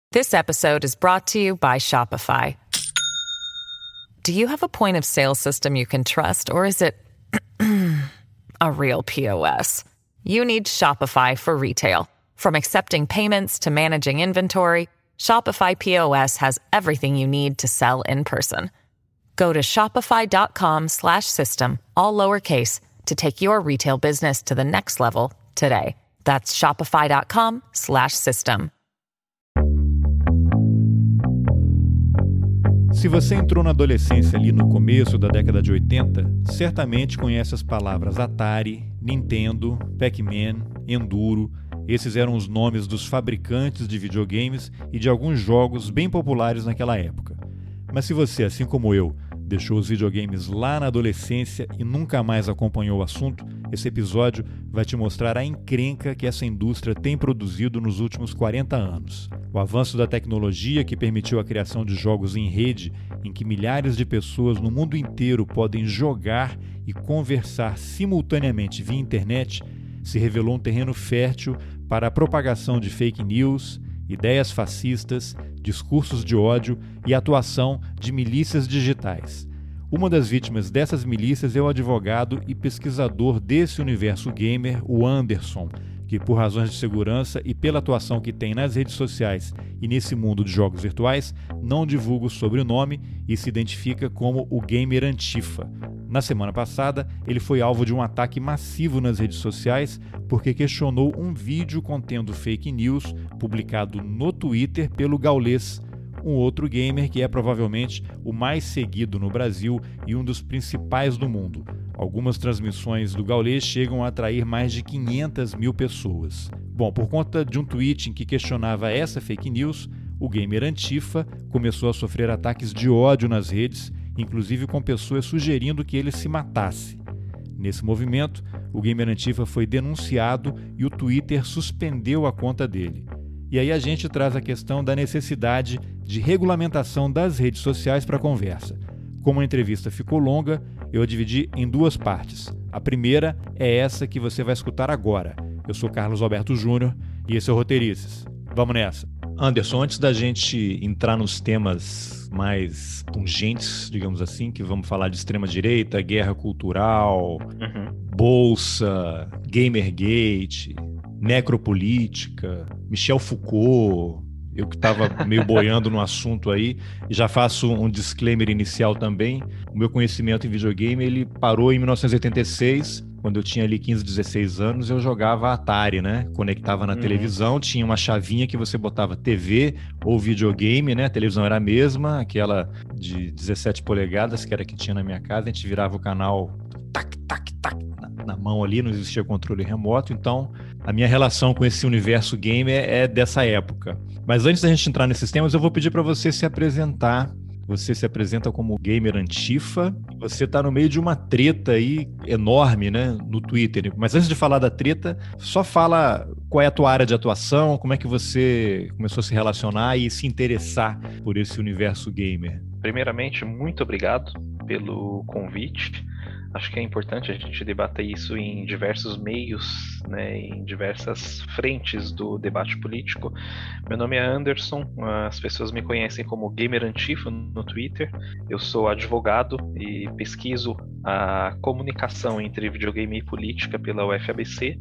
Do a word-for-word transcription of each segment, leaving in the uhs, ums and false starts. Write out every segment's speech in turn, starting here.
This episode is brought to you by Shopify. Do you have a point of sale system you can trust, or is it a real P O S? You need Shopify for retail. From accepting payments to managing inventory, Shopify P O S has everything you need to sell in person. Go to shopify.com slash system, all lowercase, to take your retail business to the next level today. That's shopify.com slash system. Se você entrou na adolescência ali no começo da década de oitenta, certamente conhece as palavras Atari, Nintendo, Pac-Man, Enduro. Esses eram os nomes dos fabricantes de videogames e de alguns jogos bem populares naquela época. Mas se você, assim como eu, deixou os videogames lá na adolescência e nunca mais acompanhou o assunto, esse episódio vai te mostrar a encrenca que essa indústria tem produzido nos últimos quarenta anos. O avanço da tecnologia que permitiu a criação de jogos em rede, em que milhares de pessoas no mundo inteiro podem jogar e conversar simultaneamente via internet, se revelou um terreno fértil para a propagação de fake news, ideias fascistas, discursos de ódio e atuação de milícias digitais. Uma das vítimas dessas milícias é o advogado e pesquisador desse universo gamer, o Anderson, que por razões de segurança e pela atuação que tem nas redes sociais e nesse mundo de jogos virtuais, não divulga o sobrenome e se identifica como o Gamer Antifa. Na semana passada, ele foi alvo de um ataque massivo nas redes sociais porque questionou um vídeo contendo fake news publicado no Twitter pelo Gaules, um outro gamer que é provavelmente o mais seguido no Brasil e um dos principais do mundo. Algumas transmissões do Gaules chegam a atrair mais de quinhentas mil pessoas. Bom, por conta de um tweet em que questionava essa fake news, o Gamer Antifa começou a sofrer ataques de ódio nas redes, inclusive com pessoas sugerindo que ele se matasse. Nesse movimento, o Gamer Antifa foi denunciado e o Twitter suspendeu a conta dele. E aí a gente traz a questão da necessidade de regulamentação das redes sociais para a conversa. Como a entrevista ficou longa, eu a dividi em duas partes. A primeira é essa que você vai escutar agora. Eu sou Carlos Alberto Júnior e esse é o Roteirices. Vamos nessa. Anderson, antes da gente entrar nos temas mais pungentes, digamos assim, que vamos falar de extrema-direita, guerra cultural, uhum. Bolsa, Gamergate, necropolítica, Michel Foucault, eu que estava meio boiando no assunto aí, e já faço um disclaimer inicial também. O meu conhecimento em videogame, ele parou em mil novecentos e oitenta e seis, quando eu tinha ali quinze, dezesseis anos, eu jogava Atari, né? Conectava na uhum. televisão, tinha uma chavinha que você botava T V ou videogame, né? A televisão era a mesma, aquela de dezessete polegadas, que era a que tinha na minha casa, a gente virava o canal tac, tac, tac, na, na mão ali, não existia controle remoto, então a minha relação com esse universo game é, é dessa época. Mas antes da gente entrar nesses temas, eu vou pedir para você se apresentar. Você se apresenta como Gamer Antifa. Você está no meio de uma treta aí enorme, né, no Twitter. Mas antes de falar da treta, só fala qual é a tua área de atuação, como é que você começou a se relacionar e se interessar por esse universo gamer. Primeiramente, muito obrigado pelo convite. Acho que é importante a gente debater isso em diversos meios, né, em diversas frentes do debate político. Meu nome é Anderson, as pessoas me conhecem como Gamer Antifa no Twitter. Eu sou advogado e pesquiso a comunicação entre videogame e política pela U F A B C.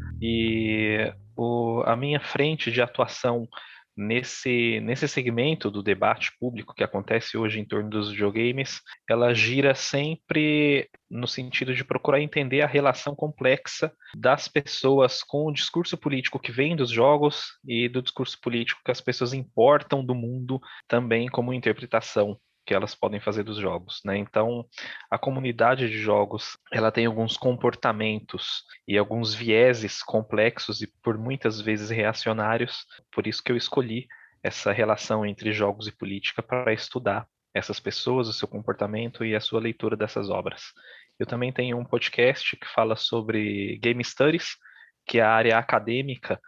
E o, a minha frente de atuação Nesse, nesse segmento do debate público que acontece hoje em torno dos videogames, ela gira sempre no sentido de procurar entender a relação complexa das pessoas com o discurso político que vem dos jogos e do discurso político que as pessoas importam do mundo também como interpretação que elas podem fazer dos jogos, né? Então, a comunidade de jogos, ela tem alguns comportamentos e alguns vieses complexos e por muitas vezes reacionários, por isso que eu escolhi essa relação entre jogos e política para estudar essas pessoas, o seu comportamento e a sua leitura dessas obras. Eu também tenho um podcast que fala sobre Game Studies, que é a área acadêmica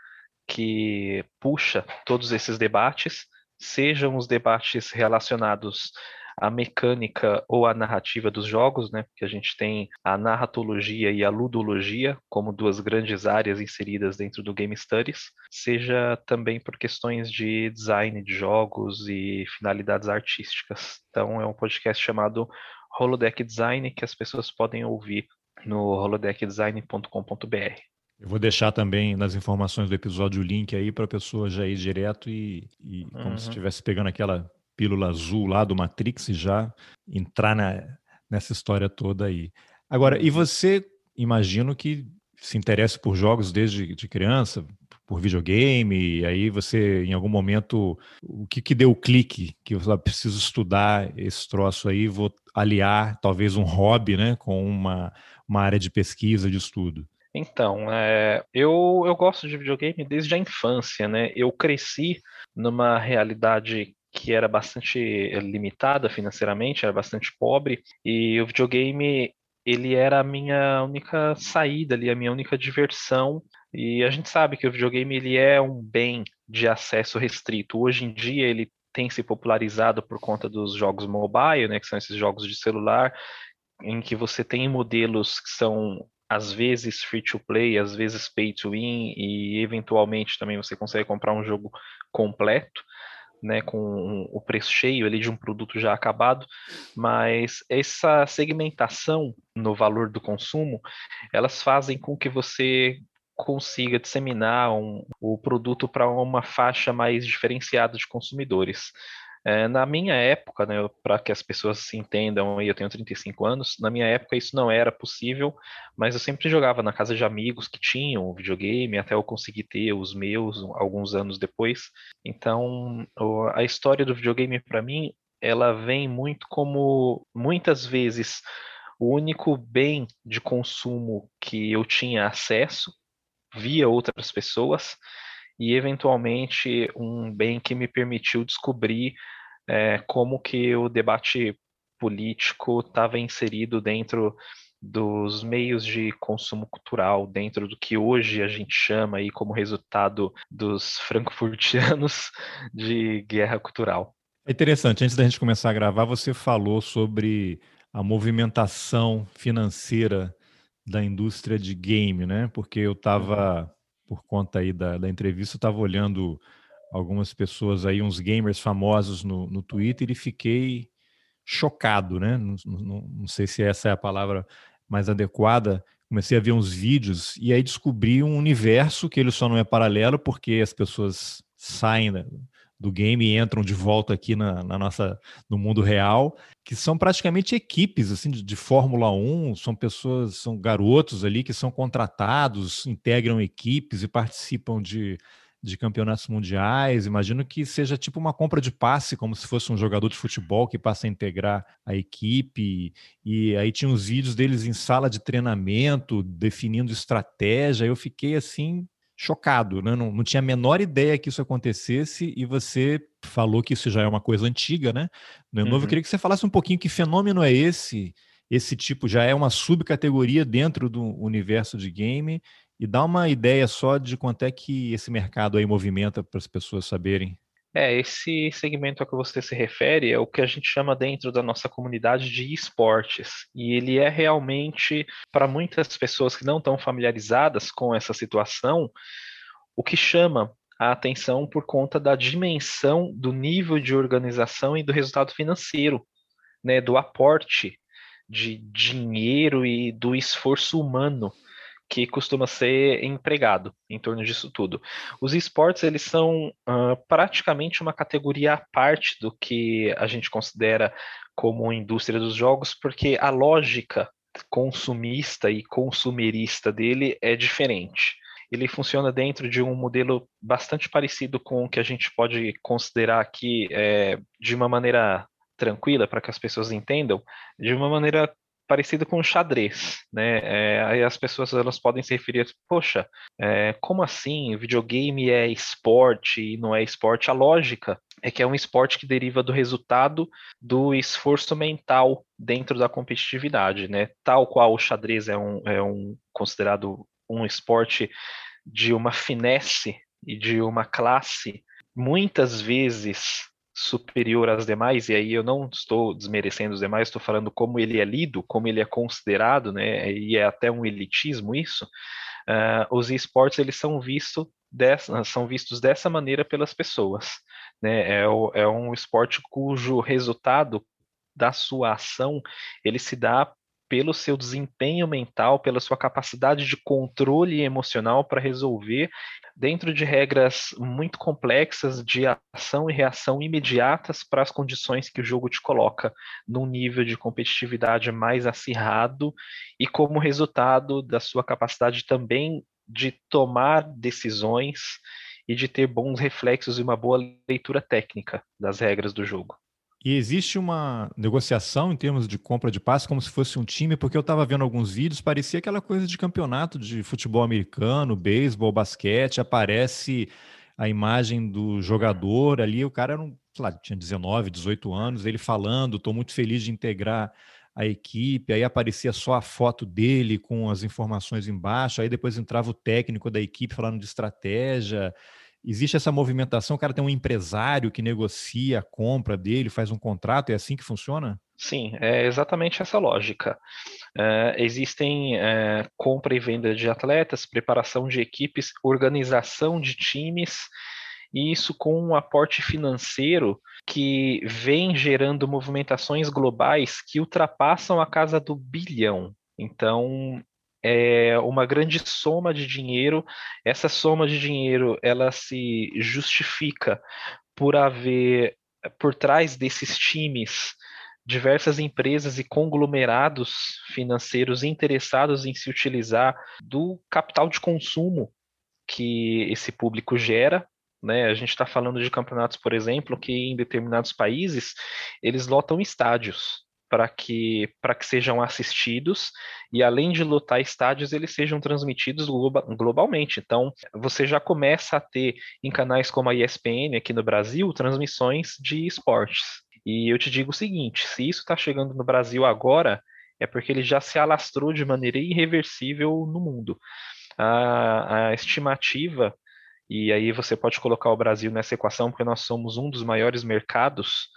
que puxa todos esses debates, sejam os debates relacionados a mecânica ou a narrativa dos jogos, né? Porque a gente tem a narratologia e a ludologia como duas grandes áreas inseridas dentro do Game Studies, seja também por questões de design de jogos e finalidades artísticas. Então é um podcast chamado Holodeck Design que as pessoas podem ouvir no holodeck design ponto com ponto b r. Eu vou deixar também nas informações do episódio o link aí para a pessoa já ir direto e, e Uhum. como se estivesse pegando aquela pílula azul lá do Matrix e já entrar na, nessa história toda aí. Agora, Uhum. e você, imagino que se interessa por jogos desde de criança, por videogame, e aí você, em algum momento, o que que deu o clique? Que eu falei, preciso estudar esse troço aí, vou aliar talvez um hobby, né, com uma, uma área de pesquisa, de estudo. Então, é, eu, eu gosto de videogame desde a infância, né? Eu cresci numa realidade que era bastante limitada financeiramente, era bastante pobre, e o videogame, ele era a minha única saída ali, a minha única diversão, e a gente sabe que o videogame, ele é um bem de acesso restrito. Hoje em dia, ele tem se popularizado por conta dos jogos mobile, né, que são esses jogos de celular, em que você tem modelos que são às vezes free to play, às vezes pay to win, e eventualmente também você consegue comprar um jogo completo, né, com o preço cheio ali de um produto já acabado, mas essa segmentação no valor do consumo, elas fazem com que você consiga disseminar um, o produto para uma faixa mais diferenciada de consumidores. É, na minha época, né, para que as pessoas se entendam, eu tenho trinta e cinco anos, na minha época isso não era possível, mas eu sempre jogava na casa de amigos que tinham videogame, até eu conseguir ter os meus alguns anos depois. Então, o- a história do videogame para mim, ela vem muito como, muitas vezes, o único bem de consumo que eu tinha acesso via outras pessoas e, eventualmente, um bem que me permitiu descobrir é, como que o debate político estava inserido dentro dos meios de consumo cultural, dentro do que hoje a gente chama aí como resultado dos frankfurtianos de guerra cultural. É interessante, antes da gente começar a gravar, você falou sobre a movimentação financeira da indústria de game, né? Porque eu Uhum, estava, por conta aí da, da entrevista, eu estava olhando algumas pessoas aí, uns gamers famosos no, no Twitter e fiquei chocado, né? Não, não, não sei se essa é a palavra mais adequada. Comecei a ver uns vídeos e aí descobri um universo que ele só não é paralelo porque as pessoas saem da- do game e entram de volta aqui na, na nossa, no mundo real, que são praticamente equipes assim de, de Fórmula um, são pessoas, são garotos ali que são contratados, integram equipes e participam de de campeonatos mundiais. Imagino que seja tipo uma compra de passe, como se fosse um jogador de futebol que passa a integrar a equipe. E aí tinha os vídeos deles em sala de treinamento, definindo estratégia. Eu fiquei assim chocado, né? Não, não tinha a menor ideia que isso acontecesse e você falou que isso já é uma coisa antiga, né? No novo, eu uhum. queria que você falasse um pouquinho que fenômeno é esse. Esse tipo já é uma subcategoria dentro do universo de game e dá uma ideia só de quanto é que esse mercado aí movimenta para as pessoas saberem. É, esse segmento a que você se refere é o que a gente chama dentro da nossa comunidade de esportes. E ele é realmente, para muitas pessoas que não estão familiarizadas com essa situação, o que chama a atenção por conta da dimensão do nível de organização e do resultado financeiro, né, do aporte de dinheiro e do esforço humano que costuma ser empregado em torno disso tudo. Os esportes, eles são uh, praticamente uma categoria à parte do que a gente considera como indústria dos jogos, porque a lógica consumista e consumerista dele é diferente. Ele funciona dentro de um modelo bastante parecido com o que a gente pode considerar aqui é, de uma maneira tranquila, para que as pessoas entendam, de uma maneira parecida com o xadrez, né? É, aí as pessoas elas podem se referir, poxa, é, como assim? Videogame é esporte e não é esporte? A lógica é que é um esporte que deriva do resultado do esforço mental dentro da competitividade, né? Tal qual o xadrez é um, é um considerado um esporte de uma finesse e de uma classe muitas vezes superior às demais, e aí eu não estou desmerecendo os demais, estou falando como ele é lido, como ele é considerado, né, e é até um elitismo isso, uh, os esportes eles são, visto dessa, são vistos dessa maneira pelas pessoas, né, é, o, é um esporte cujo resultado da sua ação, ele se dá pelo seu desempenho mental, pela sua capacidade de controle emocional para resolver dentro de regras muito complexas de ação e reação imediatas para as condições que o jogo te coloca, num nível de competitividade mais acirrado e como resultado da sua capacidade também de tomar decisões e de ter bons reflexos e uma boa leitura técnica das regras do jogo. E existe uma negociação em termos de compra de passe como se fosse um time, porque eu estava vendo alguns vídeos, parecia aquela coisa de campeonato de futebol americano, beisebol, basquete, aparece a imagem do jogador ali, o cara era um, sei lá, tinha dezenove, dezoito anos, ele falando, estou muito feliz de integrar a equipe, aí aparecia só a foto dele com as informações embaixo, aí depois entrava o técnico da equipe falando de estratégia. Existe essa movimentação, o cara tem um empresário que negocia a compra dele, faz um contrato, é assim que funciona? Sim, é exatamente essa lógica. É, existem é, compra e venda de atletas, preparação de equipes, organização de times, e isso com um aporte financeiro que vem gerando movimentações globais que ultrapassam a casa do bilhão. Então, é uma grande soma de dinheiro. Essa soma de dinheiro, ela se justifica por haver, por trás desses times, diversas empresas e conglomerados financeiros interessados em se utilizar do capital de consumo que esse público gera, né? A gente está falando de campeonatos, por exemplo, que em determinados países eles lotam estádios para que, para que sejam assistidos e, além de lotar estádios, eles sejam transmitidos globa, globalmente. Então, você já começa a ter em canais como a E S P N aqui no Brasil transmissões de esportes. E eu te digo o seguinte: se isso está chegando no Brasil agora, é porque ele já se alastrou de maneira irreversível no mundo. A, a estimativa, e aí você pode colocar o Brasil nessa equação, porque nós somos um dos maiores mercados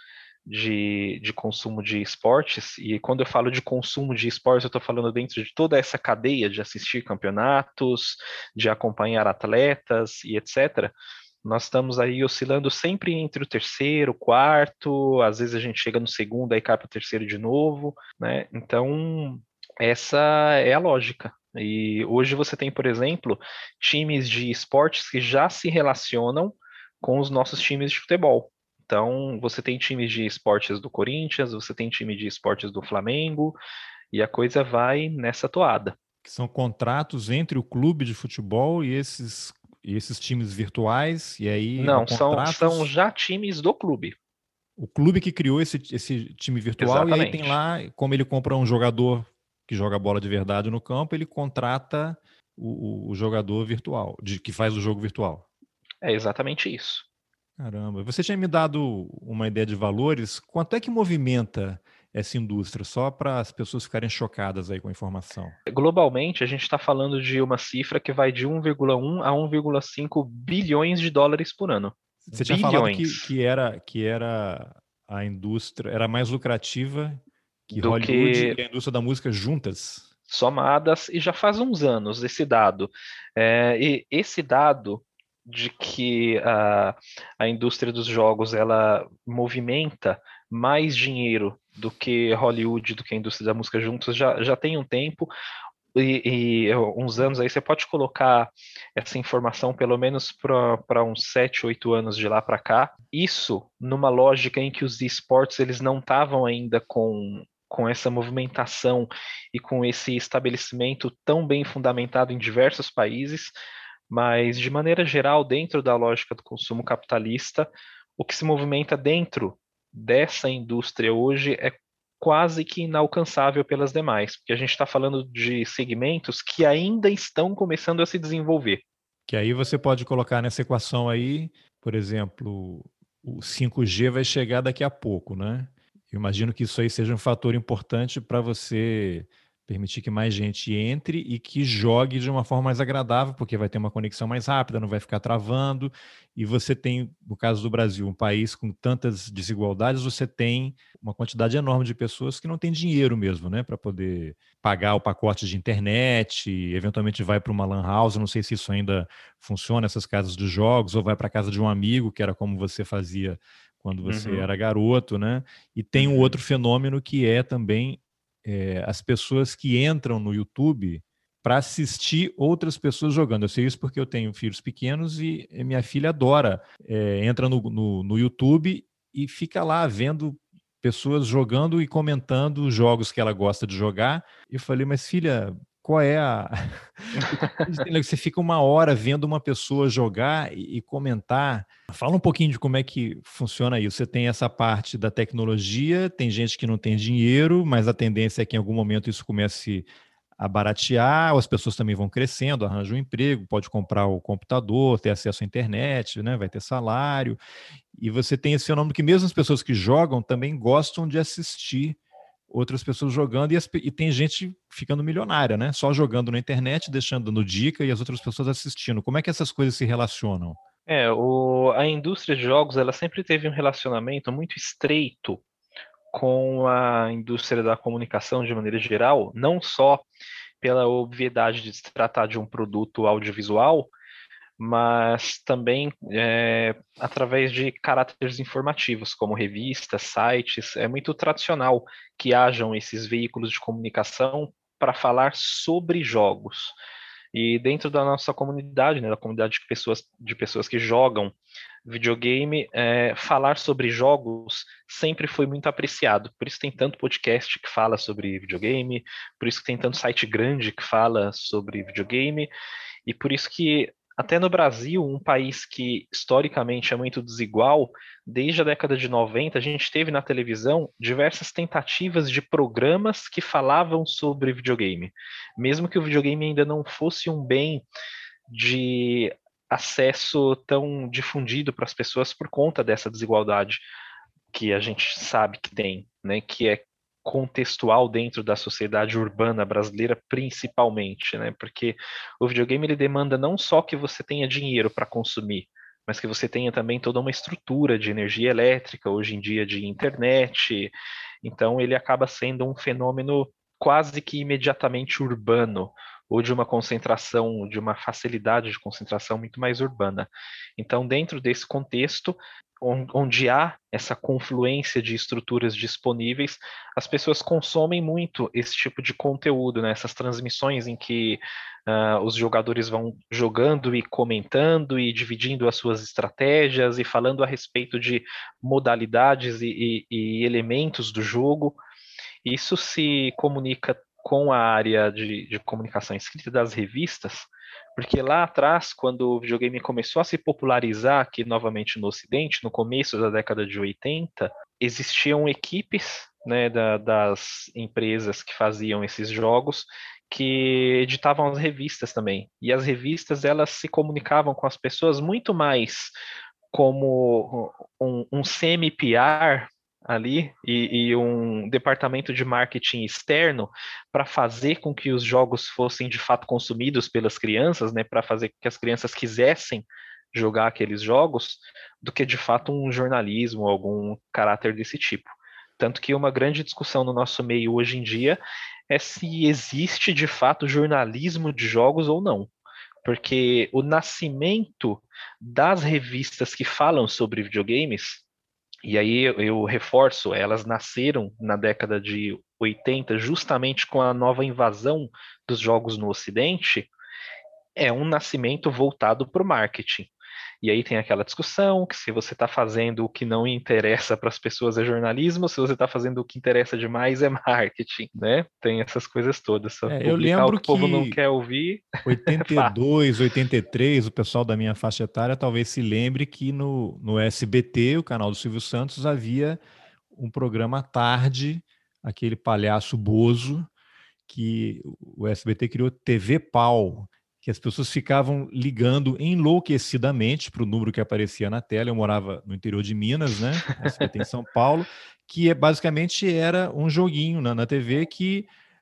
de, de consumo de esportes, e quando eu falo de consumo de esportes, eu estou falando dentro de toda essa cadeia de assistir campeonatos, de acompanhar atletas e etcétera. Nós estamos aí oscilando sempre entre o terceiro, quarto, às vezes a gente chega no segundo, aí cai para o terceiro de novo, né? Então, essa é a lógica. E hoje você tem, por exemplo, times de esportes que já se relacionam com os nossos times de futebol. Então, você tem times de esportes do Corinthians, você tem time de esportes do Flamengo, e a coisa vai nessa toada. Que são contratos entre o clube de futebol e esses, e esses times virtuais, e aí Não, contratos... são, são já times do clube. O clube que criou esse, esse time virtual, exatamente. E aí tem lá, como ele compra um jogador que joga bola de verdade no campo, ele contrata o, o jogador virtual, de, que faz o jogo virtual. É exatamente isso. Caramba, você tinha me dado uma ideia de valores. Quanto é que movimenta essa indústria? Só para as pessoas ficarem chocadas aí com a informação. Globalmente, a gente está falando de uma cifra que vai de um vírgula um a um vírgula cinco bilhões de dólares por ano. Você tinha bilhões. falado que, que, era, que era a indústria, era mais lucrativa que do Hollywood que e a indústria da música juntas? Somadas, e já faz uns anos esse dado. É, e esse dado de que a, a indústria dos jogos ela movimenta mais dinheiro do que Hollywood, do que a indústria da música juntos, já, já tem um tempo. E, e uns anos aí, você pode colocar essa informação pelo menos para uns sete, oito anos de lá para cá. Isso numa lógica em que os esportes eles não estavam ainda com, com essa movimentação e com esse estabelecimento tão bem fundamentado em diversos países, mas de maneira geral, dentro da lógica do consumo capitalista, o que se movimenta dentro dessa indústria hoje é quase que inalcançável pelas demais, porque a gente está falando de segmentos que ainda estão começando a se desenvolver. Que aí você pode colocar nessa equação aí, por exemplo, o cinco G vai chegar daqui a pouco, né? Eu imagino que isso aí seja um fator importante para você permitir que mais gente entre e que jogue de uma forma mais agradável, porque vai ter uma conexão mais rápida, não vai ficar travando. E você tem, no caso do Brasil, um país com tantas desigualdades, você tem uma quantidade enorme de pessoas que não têm dinheiro mesmo, né, para poder pagar o pacote de internet, eventualmente vai para uma lan house, não sei se isso ainda funciona, essas casas de jogos, ou vai para a casa de um amigo, que era como você fazia quando você Uhum. era garoto, né? E tem um Uhum. outro fenômeno que é também é, as pessoas que entram no YouTube para assistir outras pessoas jogando. Eu sei isso porque eu tenho filhos pequenos e minha filha adora. É, entra no, no, no YouTube e fica lá vendo pessoas jogando e comentando os jogos que ela gosta de jogar. Eu falei, mas filha, qual é a... Você fica uma hora vendo uma pessoa jogar e, e comentar. Fala um pouquinho de como é que funciona isso. Você tem essa parte da tecnologia, tem gente que não tem dinheiro, mas a tendência é que em algum momento isso comece a baratear, as pessoas também vão crescendo, arranjam um emprego, pode comprar o computador, ter acesso à internet, né? Vai ter salário. E você tem esse fenômeno que mesmo as pessoas que jogam também gostam de assistir outras pessoas jogando e, as, e tem gente ficando milionária, né? Só jogando na internet, deixando no dica e as outras pessoas assistindo. Como é que essas coisas se relacionam? É, o, a indústria de jogos, ela sempre teve um relacionamento muito estreito com a indústria da comunicação de maneira geral, não só pela obviedade de se tratar de um produto audiovisual, mas também é, através de caráteres informativos, como revistas, sites. É muito tradicional que hajam esses veículos de comunicação para falar sobre jogos. E dentro da nossa comunidade, né, da comunidade de pessoas, de pessoas que jogam videogame, é, falar sobre jogos sempre foi muito apreciado. Por isso tem tanto podcast que fala sobre videogame, por isso que tem tanto site grande que fala sobre videogame, e por isso que até no Brasil, um país que historicamente é muito desigual, desde a década de noventa, a gente teve na televisão diversas tentativas de programas que falavam sobre videogame. Mesmo que o videogame ainda não fosse um bem de acesso tão difundido para as pessoas por conta dessa desigualdade que a gente sabe que tem, né, que é contextual dentro da sociedade urbana brasileira, principalmente, né, porque o videogame ele demanda não só que você tenha dinheiro para consumir, mas que você tenha também toda uma estrutura de energia elétrica, hoje em dia de internet, então ele acaba sendo um fenômeno quase que imediatamente urbano, ou de uma concentração, de uma facilidade de concentração muito mais urbana. Então, dentro desse contexto, onde há essa confluência de estruturas disponíveis, as pessoas consomem muito esse tipo de conteúdo, né? Essas transmissões em que uh, os jogadores vão jogando e comentando e dividindo as suas estratégias e falando a respeito de modalidades e, e, e elementos do jogo. Isso se comunica com a área de, de comunicação escrita das revistas, porque lá atrás, quando o videogame começou a se popularizar aqui novamente no Ocidente, no começo da década de oitenta, existiam equipes, né, da, das empresas que faziam esses jogos que editavam as revistas também. E as revistas, elas se comunicavam com as pessoas muito mais como um, um semi-P R ali e, e um departamento de marketing externo para fazer com que os jogos fossem de fato consumidos pelas crianças, né, para fazer com que as crianças quisessem jogar aqueles jogos, do que de fato um jornalismo, algum caráter desse tipo. Tanto que uma grande discussão no nosso meio hoje em dia é se existe de fato jornalismo de jogos ou não. Porque o nascimento das revistas que falam sobre videogames, e aí eu, eu reforço, elas nasceram na década de oitenta, justamente com a nova invasão dos jogos no Ocidente, é um nascimento voltado para o marketing. E aí tem aquela discussão que se você está fazendo o que não interessa para as pessoas é jornalismo, se você está fazendo o que interessa demais é marketing, né? Tem essas coisas todas. Só É, eu publicar o lembro que o povo não que quer ouvir, oitenta e fato. dois, oitenta e três, o pessoal da minha faixa etária talvez se lembre que no, no S B T, o canal do Silvio Santos, havia um programa à tarde, aquele palhaço Bozo, que o S B T criou T V Pau, que as pessoas ficavam ligando enlouquecidamente para o número que aparecia na tela. Eu morava no interior de Minas, né? S B T em São Paulo, que é, basicamente era um joguinho na, na T V que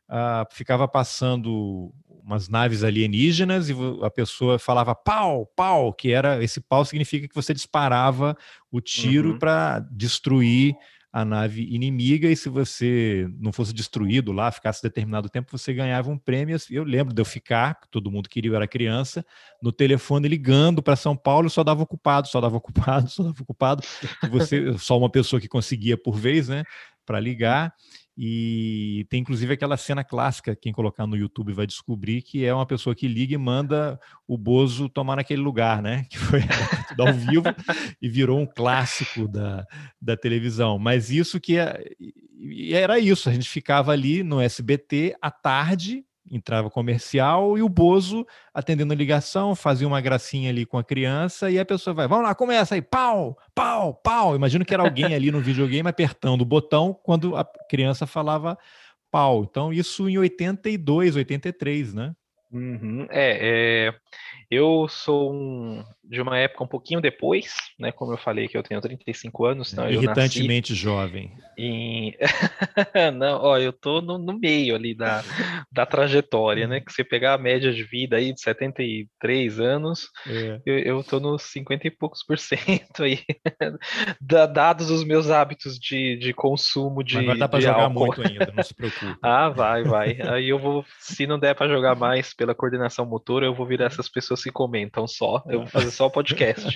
ah, ficava passando umas naves alienígenas e a pessoa falava pau, pau, que era, esse pau significa que você disparava o tiro Uhum. para destruir a nave inimiga, e se você não fosse destruído lá, ficasse determinado tempo, você ganhava um prêmio. Eu lembro de eu ficar, todo mundo queria, eu era criança, no telefone ligando para São Paulo, só dava ocupado, só dava ocupado, só dava ocupado, que você, só uma pessoa que conseguia por vez, né, para ligar. E tem inclusive aquela cena clássica, quem colocar no YouTube vai descobrir, que é uma pessoa que liga e manda o Bozo tomar naquele lugar, né? Que foi tudo ao vivo e virou um clássico da, da televisão. Mas isso que é, e era isso, a gente ficava ali no S B T à tarde, entrava comercial e o Bozo atendendo a ligação, fazia uma gracinha ali com a criança e a pessoa vai, vamos lá, começa aí, pau, pau, pau. Imagino que era alguém ali no videogame apertando o botão quando a criança falava pau. Então isso em oitenta e dois, oitenta e três, né? Uhum. É, é, eu sou um, de uma época um pouquinho depois, né? Como eu falei que eu tenho trinta e cinco anos, então eu nasci Irritantemente jovem. em... Não, ó, eu tô no, no meio ali da, da trajetória, né? Que você pegar a média de vida aí de setenta e três anos, É. eu, eu tô nos cinquenta e poucos por cento aí, da- dados os meus hábitos de, de consumo Mas vai de, dar para de jogar álcool. muito ainda, não se preocupe. Ah, vai, vai. Aí eu vou, se não der para jogar mais pela coordenação motora, eu vou virar essas pessoas que comentam só. Eu vou fazer só o podcast.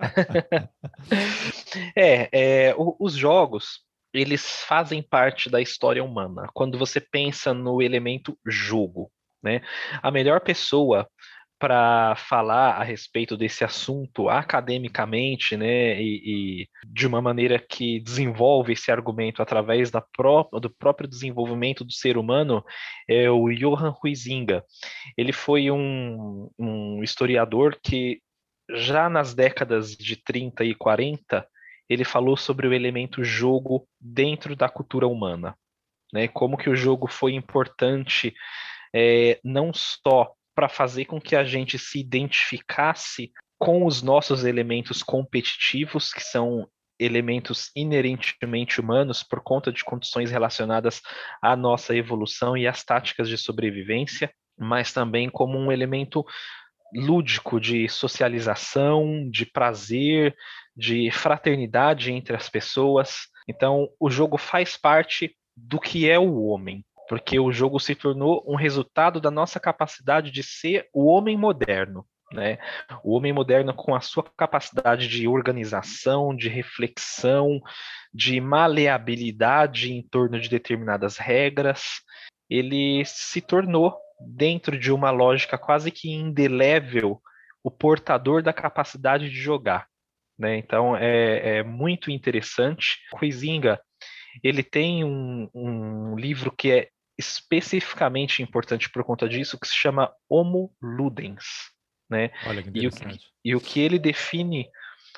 É, é, o- os jogos, eles fazem parte da história humana. Quando você pensa no elemento jogo, né? A melhor pessoa para falar a respeito desse assunto academicamente, né, e, e de uma maneira que desenvolve esse argumento através da pró do próprio desenvolvimento do ser humano, é o Johann Huizinga. Ele foi um, um historiador que já nas décadas de trinta e quarenta, ele falou sobre o elemento jogo dentro da cultura humana, né? Como que o jogo foi importante, é, não só para fazer com que a gente se identificasse com os nossos elementos competitivos, que são elementos inerentemente humanos por conta de condições relacionadas à nossa evolução e às táticas de sobrevivência, mas também como um elemento lúdico de socialização, de prazer, de fraternidade entre as pessoas. Então, o jogo faz parte do que é o homem, porque o jogo se tornou um resultado da nossa capacidade de ser o homem moderno, né? O homem moderno com a sua capacidade de organização, de reflexão, de maleabilidade em torno de determinadas regras, ele se tornou, dentro de uma lógica quase que indelével, o portador da capacidade de jogar, né? Então é, é muito interessante. Huizinga, ele tem um, um livro que é especificamente importante por conta disso, que se chama Homo Ludens, né? Olha que E o, interessante. e o que ele define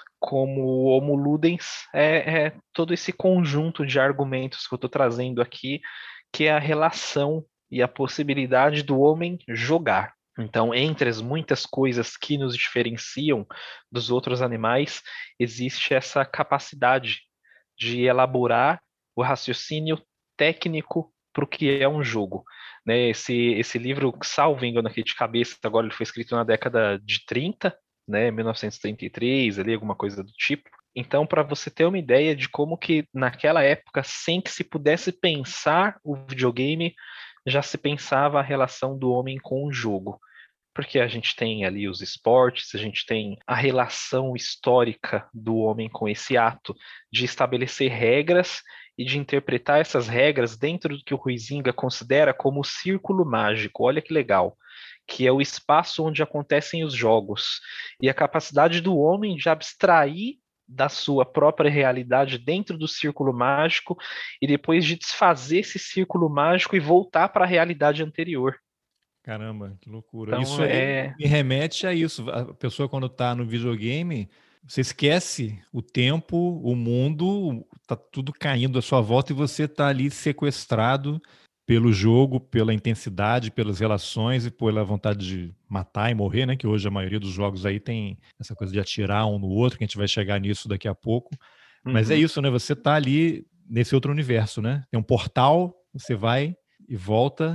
como Homo Ludens é, é todo esse conjunto de argumentos que eu estou trazendo aqui, que é a relação e a possibilidade do homem jogar. Então, entre as muitas coisas que nos diferenciam dos outros animais, existe essa capacidade de elaborar o raciocínio técnico para o que é um jogo. Né? Esse, esse livro, salvo engano aqui de cabeça, agora ele foi escrito na década de trinta, né? mil novecentos e trinta e três, ali, alguma coisa do tipo. Então, para você ter uma ideia de como que naquela época, sem que se pudesse pensar o videogame, já se pensava a relação do homem com o jogo. Porque a gente tem ali os esportes, a gente tem a relação histórica do homem com esse ato de estabelecer regras e de interpretar essas regras dentro do que o Huizinga considera como o círculo mágico. Olha que legal, que é o espaço onde acontecem os jogos. E a capacidade do homem de abstrair da sua própria realidade dentro do círculo mágico e depois de desfazer esse círculo mágico e voltar para a realidade anterior. Caramba, que loucura. Então Isso aí é me remete a isso. A pessoa, quando está no videogame, você esquece o tempo, o mundo, tá tudo caindo à sua volta e você está ali sequestrado pelo jogo, pela intensidade, pelas relações e pela vontade de matar e morrer, né? Que hoje a maioria dos jogos aí tem essa coisa de atirar um no outro, que a gente vai chegar nisso daqui a pouco. Mas é Uhum. isso, né? Você está ali nesse outro universo, né? Tem um portal, você vai e volta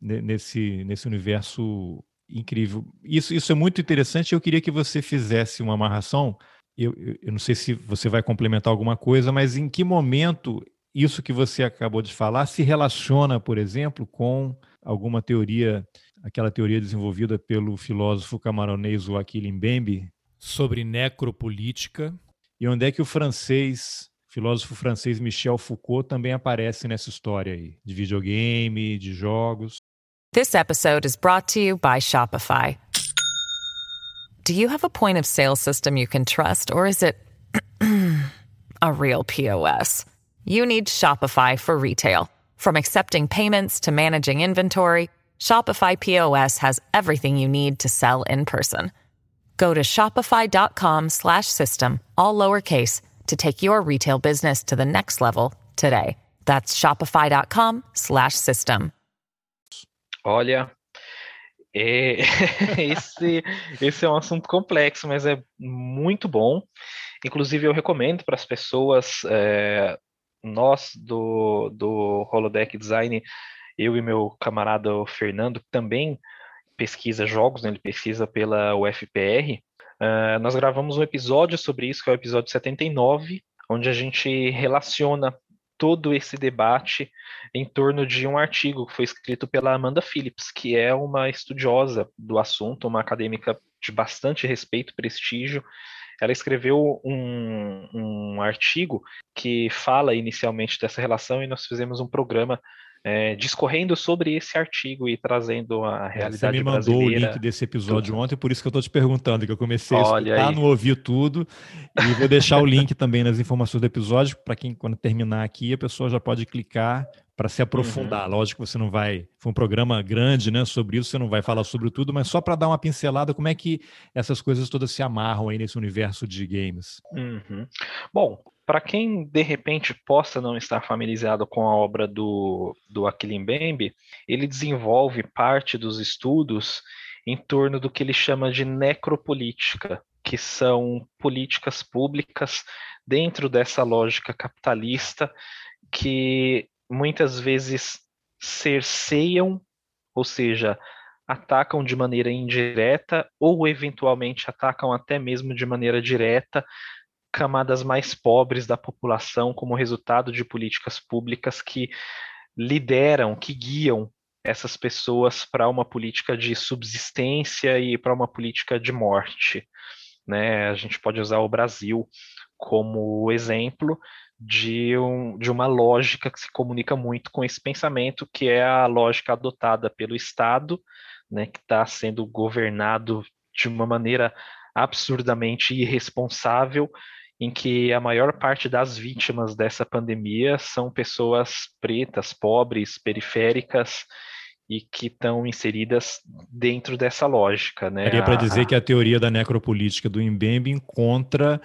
nesse, nesse universo incrível. Isso, isso é muito interessante. Eu queria que você fizesse uma amarração. Eu, eu, eu não sei se você vai complementar alguma coisa, mas em que momento isso que você acabou de falar se relaciona, por exemplo, com alguma teoria, aquela teoria desenvolvida pelo filósofo camaronês Joaquim Mbembe sobre necropolítica, e onde é que o francês, filósofo francês Michel Foucault também aparece nessa história aí, de videogame, de jogos. This episode is brought to you by Shopify. Do you have a point of sale system you can trust, or is it a real P O S? You need Shopify for retail. From accepting payments to managing inventory, Shopify P O S has everything you need to sell in person. Go to shopify.com slash system, all lowercase, to take your retail business to the next level today. That's shopify.com slash system. Olha, é, esse, esse é um assunto complexo, mas é muito bom. Inclusive, eu recomendo para as pessoas, é, nós do, do Holodeck Design, eu e meu camarada Fernando, que também pesquisa jogos, né, ele pesquisa pela U F P R, uh, nós gravamos um episódio sobre isso, que é o episódio setenta e nove, onde a gente relaciona todo esse debate em torno de um artigo que foi escrito pela Amanda Phillips, que é uma estudiosa do assunto, uma acadêmica de bastante respeito e prestígio. Ela escreveu um, um artigo que fala inicialmente dessa relação, e nós fizemos um programa É, discorrendo sobre esse artigo e trazendo a realidade brasileira. Você me mandou brasileira, o link desse episódio tudo. Ontem, por isso que eu estou te perguntando, que eu comecei a Olha escutar, aí. não ouvi tudo, e vou deixar o link também nas informações do episódio, para quem, quando terminar aqui, a pessoa já pode clicar para se aprofundar. Uhum. Lógico que você não vai... Foi um programa grande, né, sobre isso, você não vai falar sobre tudo, mas só para dar uma pincelada, como é que essas coisas todas se amarram aí nesse universo de games. Uhum. Bom, para quem, de repente, possa não estar familiarizado com a obra do, do Joaquim Mbembe, ele desenvolve parte dos estudos em torno do que ele chama de necropolítica, que são políticas públicas dentro dessa lógica capitalista que muitas vezes cerceiam, ou seja, atacam de maneira indireta ou eventualmente atacam até mesmo de maneira direta camadas mais pobres da população como resultado de políticas públicas que lideram, que guiam essas pessoas para uma política de subsistência e para uma política de morte, né? A gente pode usar o Brasil como exemplo de, um, de uma lógica que se comunica muito com esse pensamento, que é a lógica adotada pelo Estado, né, que está sendo governado de uma maneira absurdamente irresponsável, em que a maior parte das vítimas dessa pandemia são pessoas pretas, pobres, periféricas e que estão inseridas dentro dessa lógica, né? Daria para dizer a... que a teoria da necropolítica do Mbembe encontra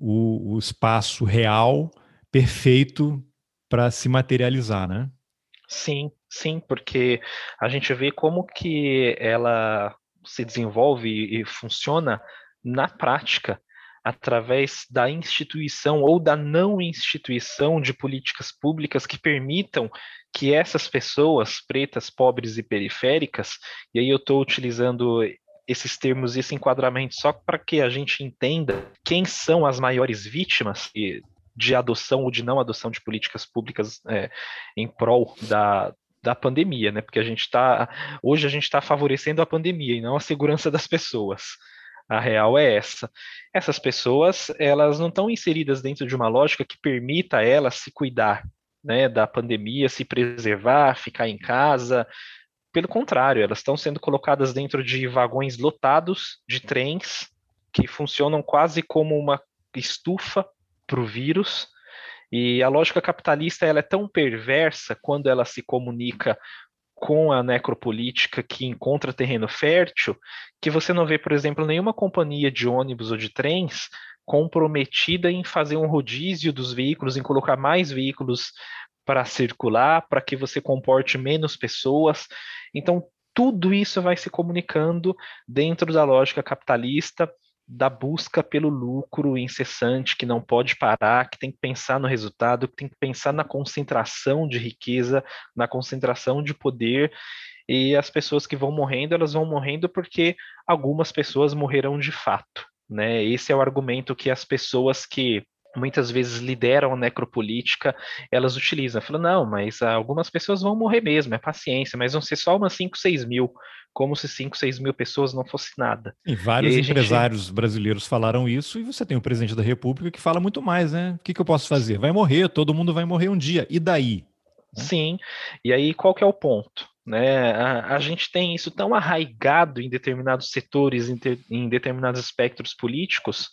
o, o espaço real perfeito para se materializar, né? Sim, sim, porque a gente vê como que ela se desenvolve e funciona na prática, através da instituição ou da não instituição de políticas públicas que permitam que essas pessoas pretas, pobres e periféricas, e aí eu estou utilizando esses termos, esse enquadramento só para que a gente entenda quem são as maiores vítimas de adoção ou de não adoção de políticas públicas é, em prol da, da pandemia, né? Porque a gente está, hoje a gente está favorecendo a pandemia e não a segurança das pessoas. A real é essa. Essas pessoas, elas não estão inseridas dentro de uma lógica que permita a elas se cuidar, né, da pandemia, se preservar, ficar em casa. Pelo contrário, elas estão sendo colocadas dentro de vagões lotados de trens que funcionam quase como uma estufa para o vírus. E a lógica capitalista ela é tão perversa quando ela se comunica com a necropolítica que encontra terreno fértil, que você não vê, por exemplo, nenhuma companhia de ônibus ou de trens comprometida em fazer um rodízio dos veículos, em colocar mais veículos para circular, para que você comporte menos pessoas. Então, tudo isso vai se comunicando dentro da lógica capitalista, da busca pelo lucro incessante, que não pode parar, que tem que pensar no resultado, que tem que pensar na concentração de riqueza, na concentração de poder, e as pessoas que vão morrendo, elas vão morrendo porque algumas pessoas morrerão de fato, né? Esse é o argumento que as pessoas que muitas vezes lideram a necropolítica, elas utilizam. Falam, não, mas algumas pessoas vão morrer mesmo, é paciência, mas vão ser só umas cinco, seis mil, como se cinco, seis mil pessoas não fosse nada. E E vários aí a gente... empresários brasileiros falaram isso, e você tem o presidente da República que fala muito mais, né? O que, que eu posso fazer? Vai morrer, todo mundo vai morrer um dia. E daí? Né? Sim, e aí qual que é o ponto? Né? A, a gente tem isso tão arraigado em determinados setores, em, ter- em determinados espectros políticos,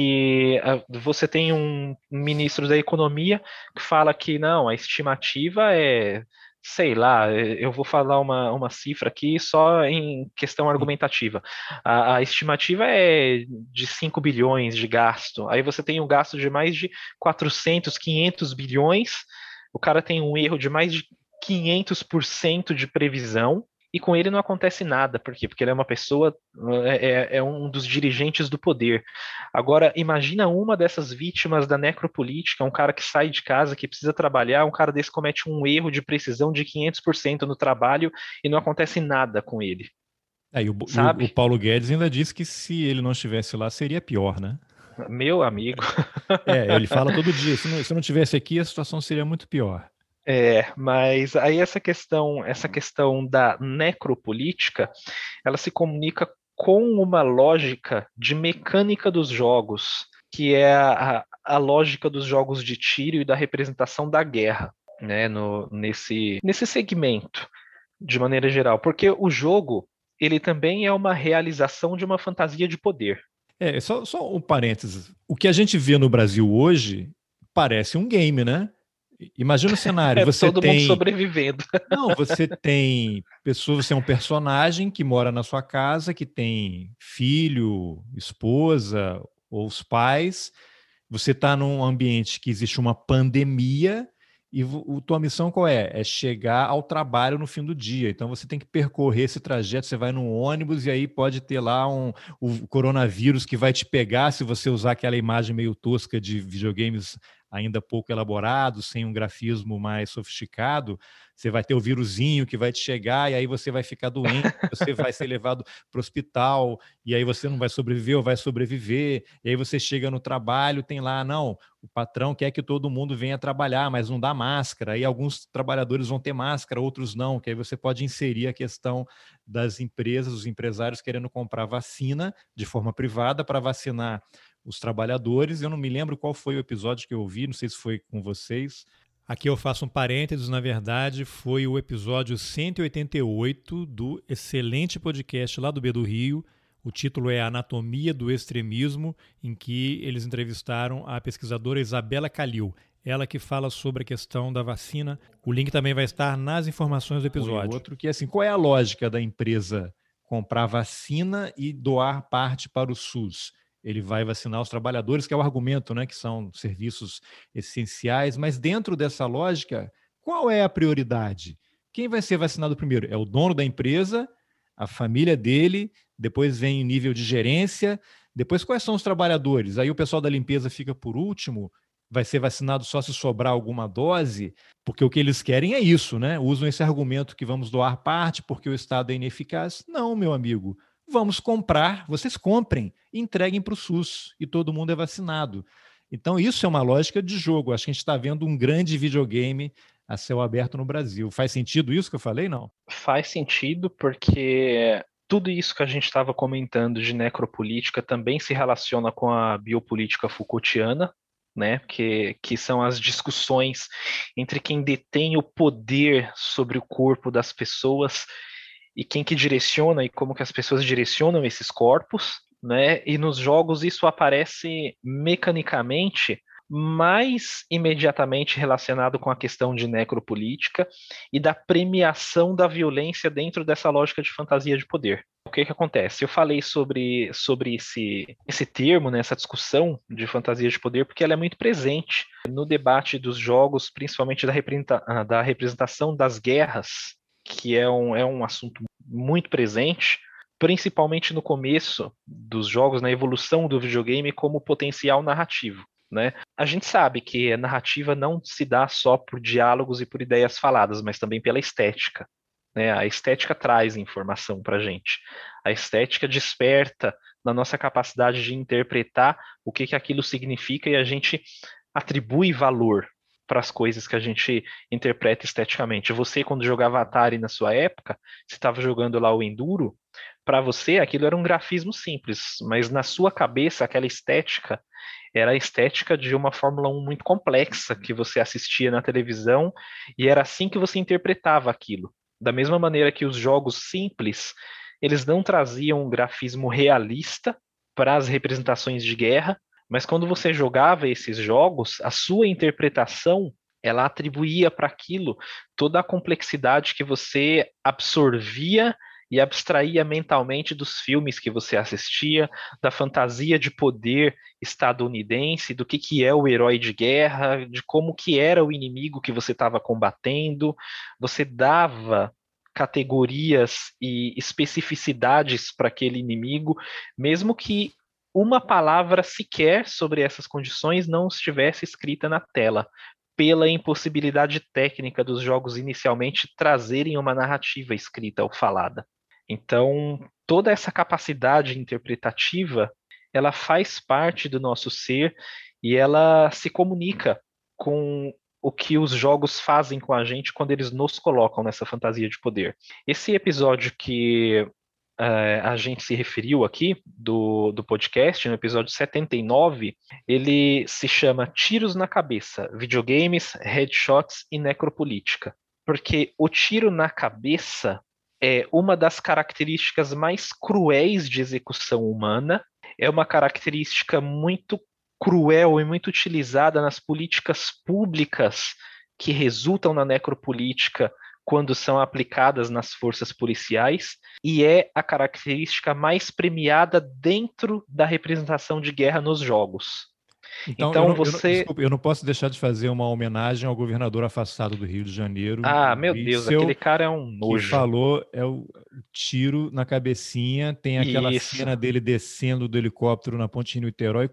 que ah, você tem um ministro da Economia que fala que não, a estimativa é, sei lá, eh, eu vou falar uma, uma cifra aqui só em questão argumentativa. A, a estimativa é de cinco bilhões de gasto, aí você tem um gasto de mais de quatrocentos, quinhentos bilhões, o cara tem um erro de mais de quinhentos por cento de previsão e com ele não acontece nada. Por quê? Porque ele é uma pessoa, é, é- é um dos dirigentes do poder. Agora, imagina uma dessas vítimas da necropolítica, um cara que sai de casa, que precisa trabalhar, um cara desse comete um erro de precisão de quinhentos por cento no trabalho e não acontece nada com ele, É, e o, e o- o sabe? Paulo Guedes ainda disse que se ele não estivesse lá, seria pior, né? Meu amigo. É, ele fala todo dia, se não, se não tivesse aqui, a situação seria muito pior. É, mas aí essa questão, essa questão da necropolítica, ela se comunica com uma lógica de mecânica dos jogos, que é a, a lógica dos jogos de tiro e da representação da guerra, né, no, nesse, nesse segmento, de maneira geral, porque o jogo, ele também é uma realização de uma fantasia de poder. É, só, só um parênteses. O que a gente vê no Brasil hoje parece um game, né? Imagina o cenário, É você todo mundo tem... sobrevivendo. Não, você tem pessoas, você é um personagem que mora na sua casa, que tem filho, esposa ou os pais. Você está num ambiente que existe uma pandemia e a tua missão qual é? É chegar ao trabalho no fim do dia. Então você tem que percorrer esse trajeto, você vai num ônibus e aí pode ter lá um, o coronavírus que vai te pegar se você usar aquela imagem meio tosca de videogames ainda pouco elaborados, sem um grafismo mais sofisticado. Você vai ter o vírusinho que vai te chegar e aí você vai ficar doente, você vai ser levado para o hospital e aí você não vai sobreviver ou vai sobreviver. E aí você chega no trabalho, tem lá, não, o patrão quer que todo mundo venha trabalhar, mas não dá máscara. Aí alguns trabalhadores vão ter máscara, outros não, que aí você pode inserir a questão das empresas, os empresários querendo comprar vacina de forma privada para vacinar os trabalhadores. Eu não me lembro qual foi o episódio que eu ouvi, não sei se foi com vocês. Aqui eu faço um parênteses, na verdade, foi o episódio cento e oitenta e oito do excelente podcast lá do B do Rio. O título é Anatomia do Extremismo, em que eles entrevistaram a pesquisadora Isabela Calil, ela que fala sobre a questão da vacina. O link também vai estar nas informações do episódio. Outro que é assim, qual é a lógica da empresa comprar vacina e doar parte para o SUS? Ele vai vacinar os trabalhadores, que é o argumento, né, que são serviços essenciais, mas dentro dessa lógica, qual é a prioridade? Quem vai ser vacinado primeiro? É o dono da empresa, a família dele, depois vem o nível de gerência, depois quais são os trabalhadores? Aí o pessoal da limpeza fica por último, vai ser vacinado só se sobrar alguma dose, porque o que eles querem é isso, né? Usam esse argumento que vamos doar parte porque o Estado é ineficaz. Não, meu amigo. Vamos comprar, vocês comprem, entreguem para o SUS e todo mundo é vacinado. Então, isso é uma lógica de jogo. Acho que a gente está vendo um grande videogame a céu aberto no Brasil. Faz sentido isso que eu falei, não? Faz sentido, porque tudo isso que a gente estava comentando de necropolítica também se relaciona com a biopolítica Foucaultiana, né? Que, que são as discussões entre quem detém o poder sobre o corpo das pessoas e quem que direciona e como que as pessoas direcionam esses corpos, né? E nos jogos isso aparece mecanicamente, mais imediatamente relacionado com a questão de necropolítica e da premiação da violência dentro dessa lógica de fantasia de poder. O que que acontece? Eu falei sobre, sobre esse, esse termo, né, essa discussão de fantasia de poder, porque ela é muito presente no debate dos jogos, principalmente da, representa, da representação das guerras, que é um, é um assunto muito presente, principalmente no começo dos jogos, na evolução do videogame como potencial narrativo. Né? A gente sabe que a narrativa não se dá só por diálogos e por ideias faladas, mas também pela estética. né? A estética traz informação para a gente. A estética desperta na nossa capacidade de interpretar o que, que aquilo significa e a gente atribui valor para as coisas que a gente interpreta esteticamente. Você, quando jogava Atari na sua época, você estava jogando lá o Enduro, para você aquilo era um grafismo simples, mas na sua cabeça aquela estética era a estética de uma Fórmula um muito complexa que você assistia na televisão e era assim que você interpretava aquilo. Da mesma maneira que os jogos simples, eles não traziam um grafismo realista para as representações de guerra, mas quando você jogava esses jogos, a sua interpretação, ela atribuía para aquilo toda a complexidade que você absorvia e abstraía mentalmente dos filmes que você assistia, da fantasia de poder estadunidense, do que, que é o herói de guerra, de como que era o inimigo que você estava combatendo. Você dava categorias e especificidades para aquele inimigo, mesmo que uma palavra sequer sobre essas condições não estivesse escrita na tela, pela impossibilidade técnica dos jogos inicialmente trazerem uma narrativa escrita ou falada. Então, toda essa capacidade interpretativa, ela faz parte do nosso ser e ela se comunica com o que os jogos fazem com a gente quando eles nos colocam nessa fantasia de poder. Esse episódio que uh, a gente se referiu aqui, do, do podcast, no episódio setenta e nove, ele se chama Tiros na Cabeça, Videogames, Headshots e Necropolítica. Porque o tiro na cabeça é uma das características mais cruéis de execução humana, é uma característica muito cruel e muito utilizada nas políticas públicas que resultam na necropolítica quando são aplicadas nas forças policiais, e é a característica mais premiada dentro da representação de guerra nos jogos. Então, então eu não, você... eu não, desculpa, eu não posso deixar de fazer uma homenagem ao governador afastado do Rio de Janeiro. Ah, meu Deus, aquele cara é um nojo. Que falou, é o tiro na cabecinha, tem aquela Isso. cena dele descendo do helicóptero na ponte Rio-Niterói,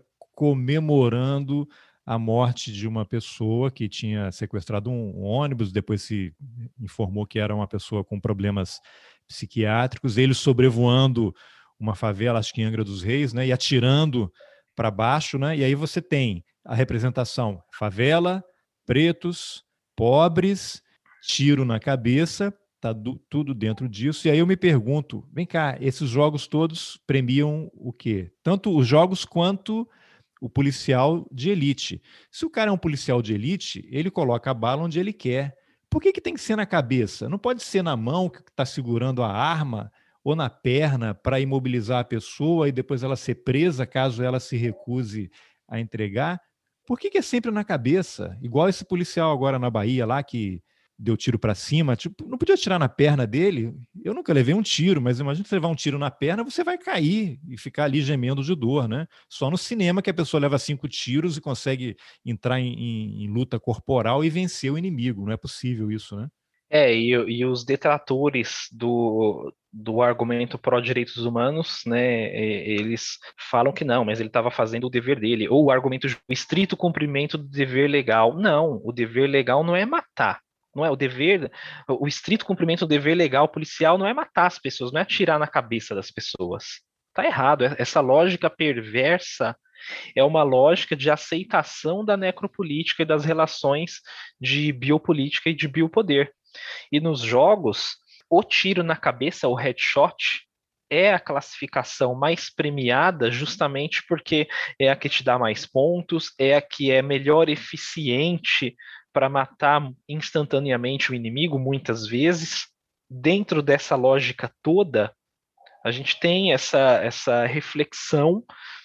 comemorando a morte de uma pessoa que tinha sequestrado um ônibus, depois se informou que era uma pessoa com problemas psiquiátricos, ele sobrevoando uma favela, acho que em Angra dos Reis, né, e atirando para baixo, né, e aí você tem a representação favela, pretos, pobres, tiro na cabeça, tá do, tudo dentro disso, e aí eu me pergunto, vem cá, esses jogos todos premiam o quê? Tanto os jogos quanto o policial de elite. Se o cara é um policial de elite, ele coloca a bala onde ele quer. Por que que tem que ser na cabeça? Não pode ser na mão que está segurando a arma ou na perna para imobilizar a pessoa e depois ela ser presa caso ela se recuse a entregar? Por que que é sempre na cabeça? Igual esse policial agora na Bahia lá que deu tiro para cima, tipo, não podia atirar na perna dele? Eu nunca levei um tiro, mas imagina você levar um tiro na perna, você vai cair e ficar ali gemendo de dor, né? Só no cinema que a pessoa leva cinco tiros e consegue entrar em, em, em luta corporal e vencer o inimigo. Não é possível isso, né? É, e, e os detratores do, do argumento pró-direitos humanos, né, eles falam que não, mas ele estava fazendo o dever dele. Ou o argumento de estrito cumprimento do dever legal. Não, o dever legal não é matar. Não é o dever, o estrito cumprimento do dever legal policial não é matar as pessoas, não é atirar na cabeça das pessoas. Tá errado. Essa lógica perversa é uma lógica de aceitação da necropolítica e das relações de biopolítica e de biopoder. E nos jogos, o tiro na cabeça, o headshot, é a classificação mais premiada justamente porque é a que te dá mais pontos, é a que é melhor eficiente para matar instantaneamente o inimigo, muitas vezes. Dentro dessa lógica toda, a gente tem essa, essa reflexão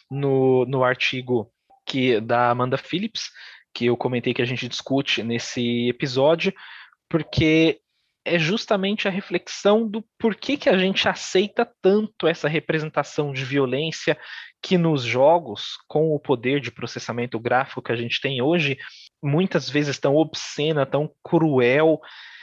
no, no artigo que, da Amanda Phillips, que eu comentei que a gente discute nesse episódio, porque é justamente a reflexão do porquê que a gente aceita tanto essa representação de violência que nos jogos, com o poder de processamento gráfico que a gente tem hoje, muitas vezes tão obscena, tão cruel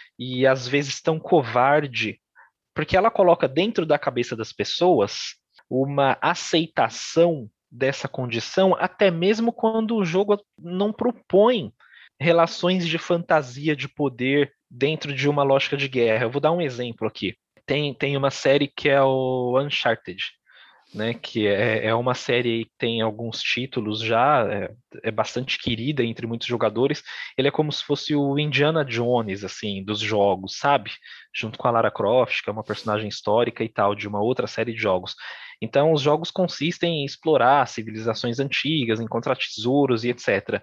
e às vezes tão covarde, porque ela coloca dentro da cabeça das pessoas uma aceitação dessa condição, até mesmo quando o jogo não propõe relações de fantasia de poder dentro de uma lógica de guerra. Eu vou dar um exemplo aqui. Tem, tem uma série que é o Uncharted, né, que é, é uma série que tem alguns títulos já, é, é bastante querida entre muitos jogadores. Ele é como se fosse o Indiana Jones, assim, dos jogos, sabe? Junto com a Lara Croft, que é uma personagem histórica e tal, de uma outra série de jogos. Então, os jogos consistem em explorar civilizações antigas, encontrar tesouros e etcétera.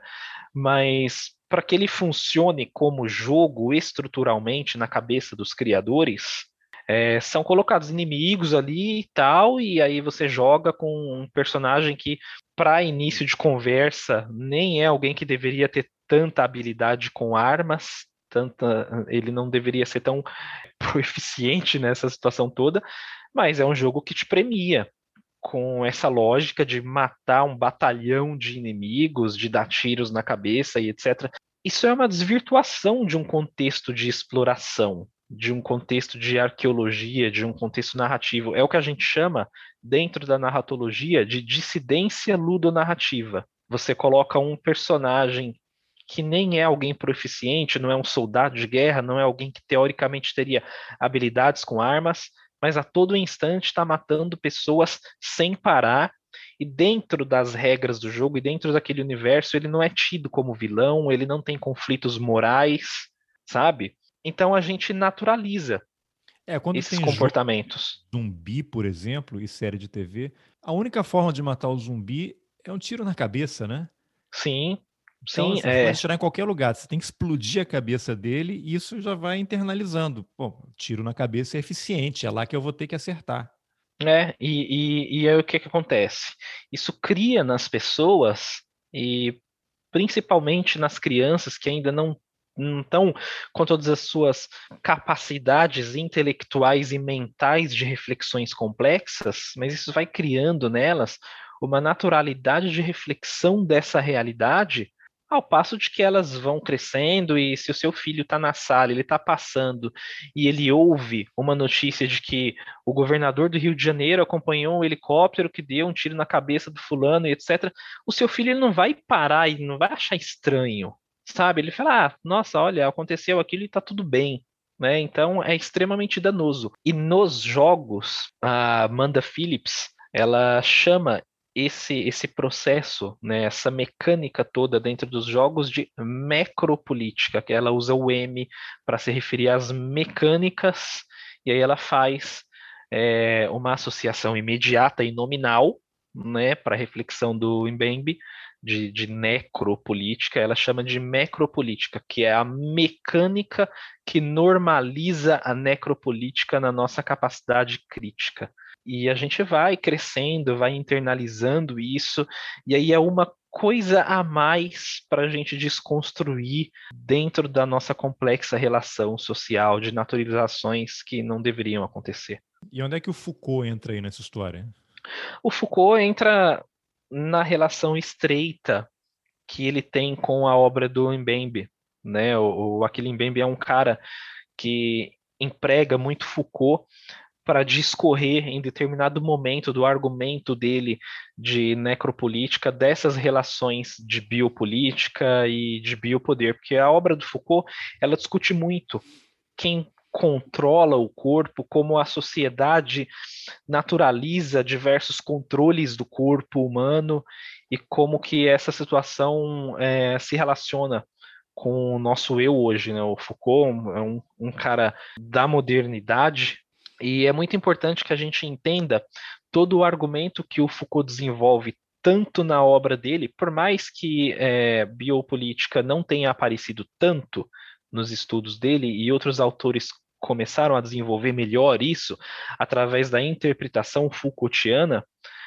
Mas para que ele funcione como jogo estruturalmente na cabeça dos criadores, é, são colocados inimigos ali e tal, e aí você joga com um personagem que, para início de conversa, nem é alguém que deveria ter tanta habilidade com armas, tanta, ele não deveria ser tão proeficiente nessa situação toda, mas é um jogo que te premia com essa lógica de matar um batalhão de inimigos, de dar tiros na cabeça e etcétera. Isso é uma desvirtuação de um contexto de exploração, de um contexto de arqueologia, de um contexto narrativo. É o que a gente chama, dentro da narratologia, de dissidência ludonarrativa. Você coloca um personagem que nem é alguém proficiente, não é um soldado de guerra, não é alguém que teoricamente teria habilidades com armas, mas a todo instante está matando pessoas sem parar, e dentro das regras do jogo e dentro daquele universo, ele não é tido como vilão, ele não tem conflitos morais, sabe? Então a gente naturaliza É, quando esses tem jogo comportamentos. zumbi, por exemplo, e série de T V, a única forma de matar o zumbi é um tiro na cabeça, né? Sim, Então, sim, assim, você pode é, atirar em qualquer lugar, você tem que explodir a cabeça dele e isso já vai internalizando. Pô, tiro na cabeça é eficiente, é lá que eu vou ter que acertar. é e, e, e aí o que que acontece? Isso cria nas pessoas, e principalmente nas crianças que ainda não não estão com todas as suas capacidades intelectuais e mentais de reflexões complexas, mas isso vai criando nelas uma naturalidade de reflexão dessa realidade, ao passo de que elas vão crescendo, e se o seu filho está na sala, ele está passando e ele ouve uma notícia de que o governador do Rio de Janeiro acompanhou um helicóptero que deu um tiro na cabeça do fulano e etcétera, o seu filho ele não vai parar e não vai achar estranho, sabe? Ele fala, ah, nossa, olha, aconteceu aquilo e tá tudo bem. Né? Então é extremamente danoso. E nos jogos, a Amanda Phillips, ela chama esse, esse processo, né, essa mecânica toda dentro dos jogos de macropolítica, que ela usa o M para se referir às mecânicas, e aí ela faz é, uma associação imediata e nominal, né, para a reflexão do Mbembe, de, de necropolítica, ela chama de macropolítica, que é a mecânica que normaliza a necropolítica na nossa capacidade crítica. E a gente vai crescendo, vai internalizando isso, e aí é uma coisa a mais para a gente desconstruir dentro da nossa complexa relação social de naturalizações que não deveriam acontecer. E onde é que o Foucault entra aí nessa história? O Foucault entra na relação estreita que ele tem com a obra do Mbembe, né? O, o Achille Mbembe é um cara que emprega muito Foucault para discorrer em determinado momento do argumento dele de necropolítica dessas relações de biopolítica e de biopoder, porque a obra do Foucault, ela discute muito quem controla o corpo, como a sociedade naturaliza diversos controles do corpo humano e como que essa situação é, se relaciona com o nosso eu hoje, né? O Foucault é um, um cara da modernidade, e é muito importante que a gente entenda todo o argumento que o Foucault desenvolve tanto na obra dele, por mais que é, biopolítica não tenha aparecido tanto nos estudos dele, e outros autores começaram a desenvolver melhor isso através da interpretação Foucaultiana,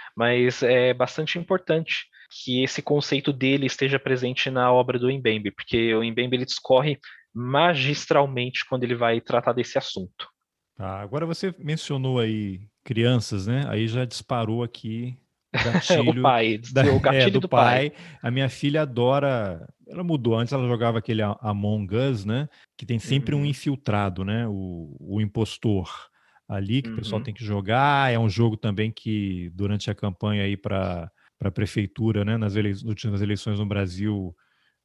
mas é bastante importante que esse conceito dele esteja presente na obra do Mbembe, porque o Mbembe ele discorre magistralmente quando ele vai tratar desse assunto. Tá, agora você mencionou aí crianças, né? Aí já disparou aqui o O gatilho pai, da, o é, gatilho do do pai. pai. A minha filha adora. Ela mudou. Antes ela jogava aquele A- Among Us, né? Que tem sempre um Uhum, infiltrado, né? O, o impostor ali que o pessoal uhum, tem que jogar. É um jogo também que durante a campanha aí para para a prefeitura, né? Nas, elei- nas últimas eleições no Brasil,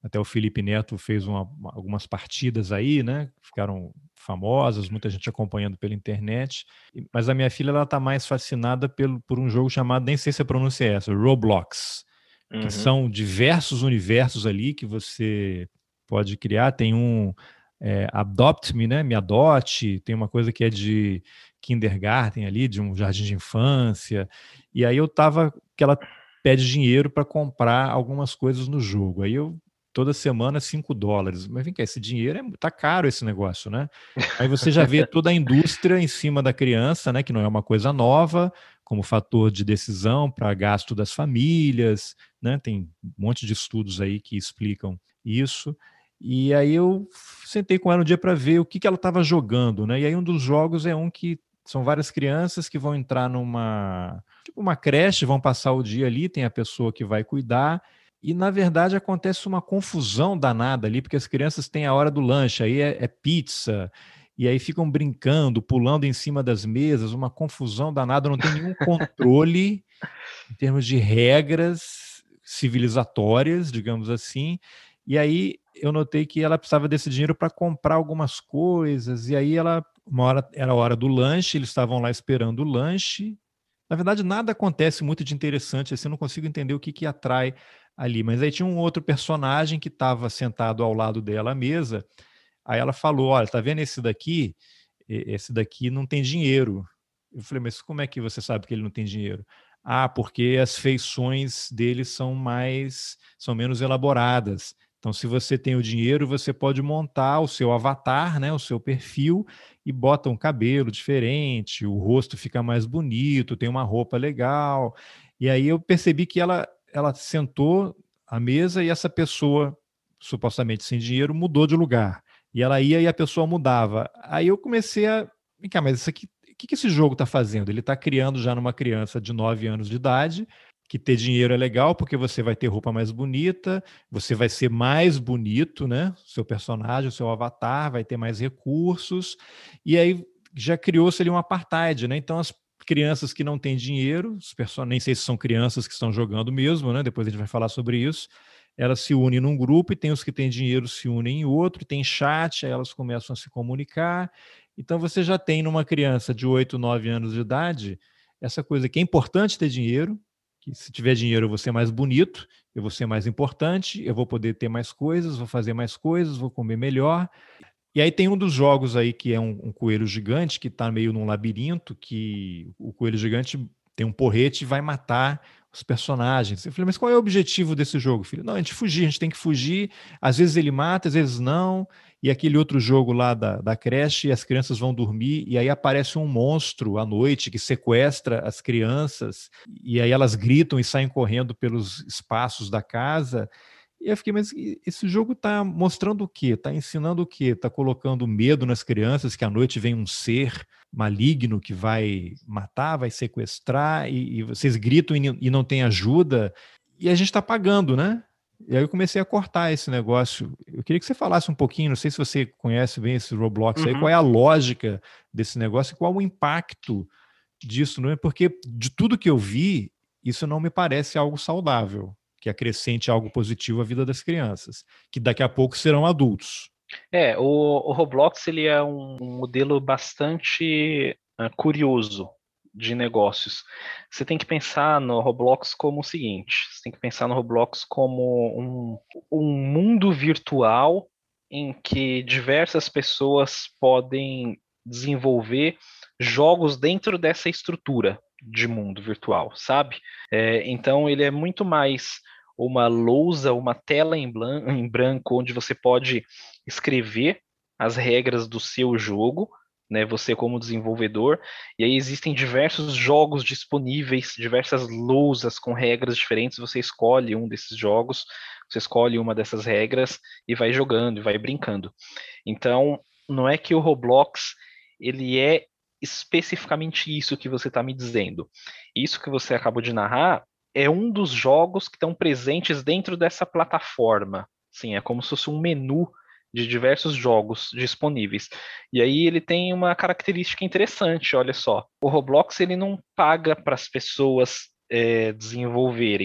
Até o Felipe Neto fez uma, algumas partidas aí, né? Ficaram famosas, muita gente acompanhando pela internet. Mas a minha filha, ela tá mais fascinada pelo, por um jogo chamado, nem sei se a pronúncia é essa, Roblox, que Uhum. são diversos universos ali que você pode criar. Tem um é, Adopt Me, né? Me adote. Tem uma coisa que é de kindergarten ali, de um jardim de infância. E aí eu tava, que ela pede dinheiro para comprar algumas coisas no jogo. Aí eu toda semana cinco dólares. Mas vem cá, esse dinheiro é, tá caro esse negócio, né? Aí você já vê toda a indústria em cima da criança, né? Que não é uma coisa nova, como fator de decisão para gasto das famílias, né? Tem um monte de estudos aí que explicam isso. E aí eu sentei com ela um dia para ver o que, que ela estava jogando, né? E aí um dos jogos é um que são várias crianças que vão entrar numa tipo uma creche, vão passar o dia ali, tem a pessoa que vai cuidar. E, na verdade, acontece uma confusão danada ali, porque as crianças têm a hora do lanche, aí é, é pizza, e aí ficam brincando, pulando em cima das mesas, uma confusão danada, não tem nenhum controle em termos de regras civilizatórias, digamos assim. E aí eu notei que ela precisava desse dinheiro para comprar algumas coisas, e aí ela, uma hora era a hora do lanche, eles estavam lá esperando o lanche. Na verdade, nada acontece muito de interessante, assim, eu não consigo entender o que que atrai ali. Mas aí tinha um outro personagem que estava sentado ao lado dela à mesa. Aí ela falou: olha, tá vendo esse daqui? Esse daqui não tem dinheiro. Eu falei: mas como é que você sabe que ele não tem dinheiro? Ah, porque as feições dele são mais, são menos elaboradas. Então, se você tem o dinheiro, você pode montar o seu avatar, né, o seu perfil, e bota um cabelo diferente, o rosto fica mais bonito, tem uma roupa legal. E aí eu percebi que ela, ela sentou à mesa e essa pessoa, supostamente sem dinheiro, mudou de lugar. E ela ia e a pessoa mudava. Aí eu comecei a. Vem cá, mas isso aqui, o que, que esse jogo está fazendo? Ele está criando já numa criança de nove anos de idade, que ter dinheiro é legal, porque você vai ter roupa mais bonita, você vai ser mais bonito, né? Seu personagem, o seu avatar, vai ter mais recursos. E aí já criou-se ali um apartheid, né? Então as crianças que não têm dinheiro, os person... nem sei se são crianças que estão jogando mesmo, né? Depois a gente vai falar sobre isso. Elas se unem num grupo e tem os que têm dinheiro se unem em outro, tem chat, aí elas começam a se comunicar. Então você já tem numa criança de oito, nove anos de idade essa coisa que é importante ter dinheiro, que se tiver dinheiro eu vou ser mais bonito, eu vou ser mais importante, eu vou poder ter mais coisas, vou fazer mais coisas, vou comer melhor. E aí tem um dos jogos aí que é um, um coelho gigante que está meio num labirinto, que o coelho gigante tem um porrete e vai matar os personagens. Eu falei, mas qual é o objetivo desse jogo, filho? Não, a gente fugir, a gente tem que fugir. Às vezes ele mata, às vezes não. E aquele outro jogo lá da, da creche, as crianças vão dormir, e aí aparece um monstro à noite que sequestra as crianças, e aí elas gritam e saem correndo pelos espaços da casa. E eu fiquei, mas esse jogo está mostrando o quê? Está ensinando o quê? Está colocando medo nas crianças, que à noite vem um ser maligno que vai matar, vai sequestrar, e, e vocês gritam e, e não tem ajuda, e a gente está pagando, né? E aí eu comecei a cortar esse negócio. Eu queria que você falasse um pouquinho, não sei se você conhece bem esse Roblox aí, Uhum. qual é a lógica desse negócio e qual o impacto disso, não é? Porque de tudo que eu vi, isso não me parece algo saudável, que acrescente algo positivo à vida das crianças, que daqui a pouco serão adultos. É, o, o Roblox ele é um modelo bastante uh, curioso de negócios. Você tem que pensar no Roblox como o seguinte: você tem que pensar no Roblox como um, um mundo virtual em que diversas pessoas podem desenvolver jogos dentro dessa estrutura de mundo virtual, sabe? É, então ele é muito mais uma lousa, uma tela em, blan- em branco onde você pode escrever as regras do seu jogo, né, você como desenvolvedor, e aí existem diversos jogos disponíveis, diversas lousas com regras diferentes, você escolhe um desses jogos, você escolhe uma dessas regras e vai jogando, e vai brincando. Então, não é que o Roblox, ele é especificamente isso que você está me dizendo. Isso que você acabou de narrar é um dos jogos que estão presentes dentro dessa plataforma. Sim, é como se fosse um menu de diversos jogos disponíveis. E aí ele tem uma característica interessante, olha só. O Roblox ele não paga para as pessoas é, desenvolverem.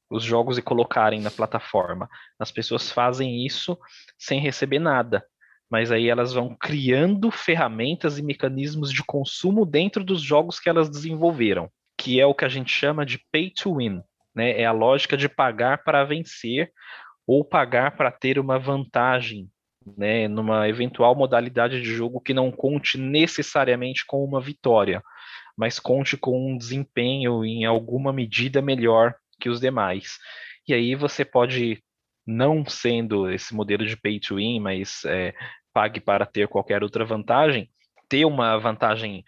os jogos e colocarem na plataforma. As pessoas fazem isso sem receber nada, mas aí elas vão criando ferramentas e mecanismos de consumo dentro dos jogos que elas desenvolveram, que é o que a gente chama de pay to win, né? É a lógica de pagar para vencer ou pagar para ter uma vantagem, né, numa eventual modalidade de jogo que não conte necessariamente com uma vitória, mas conte com um desempenho em alguma medida melhor que os demais. E aí você pode, não sendo esse modelo de pay to win, mas é, pague para ter qualquer outra vantagem, ter uma vantagem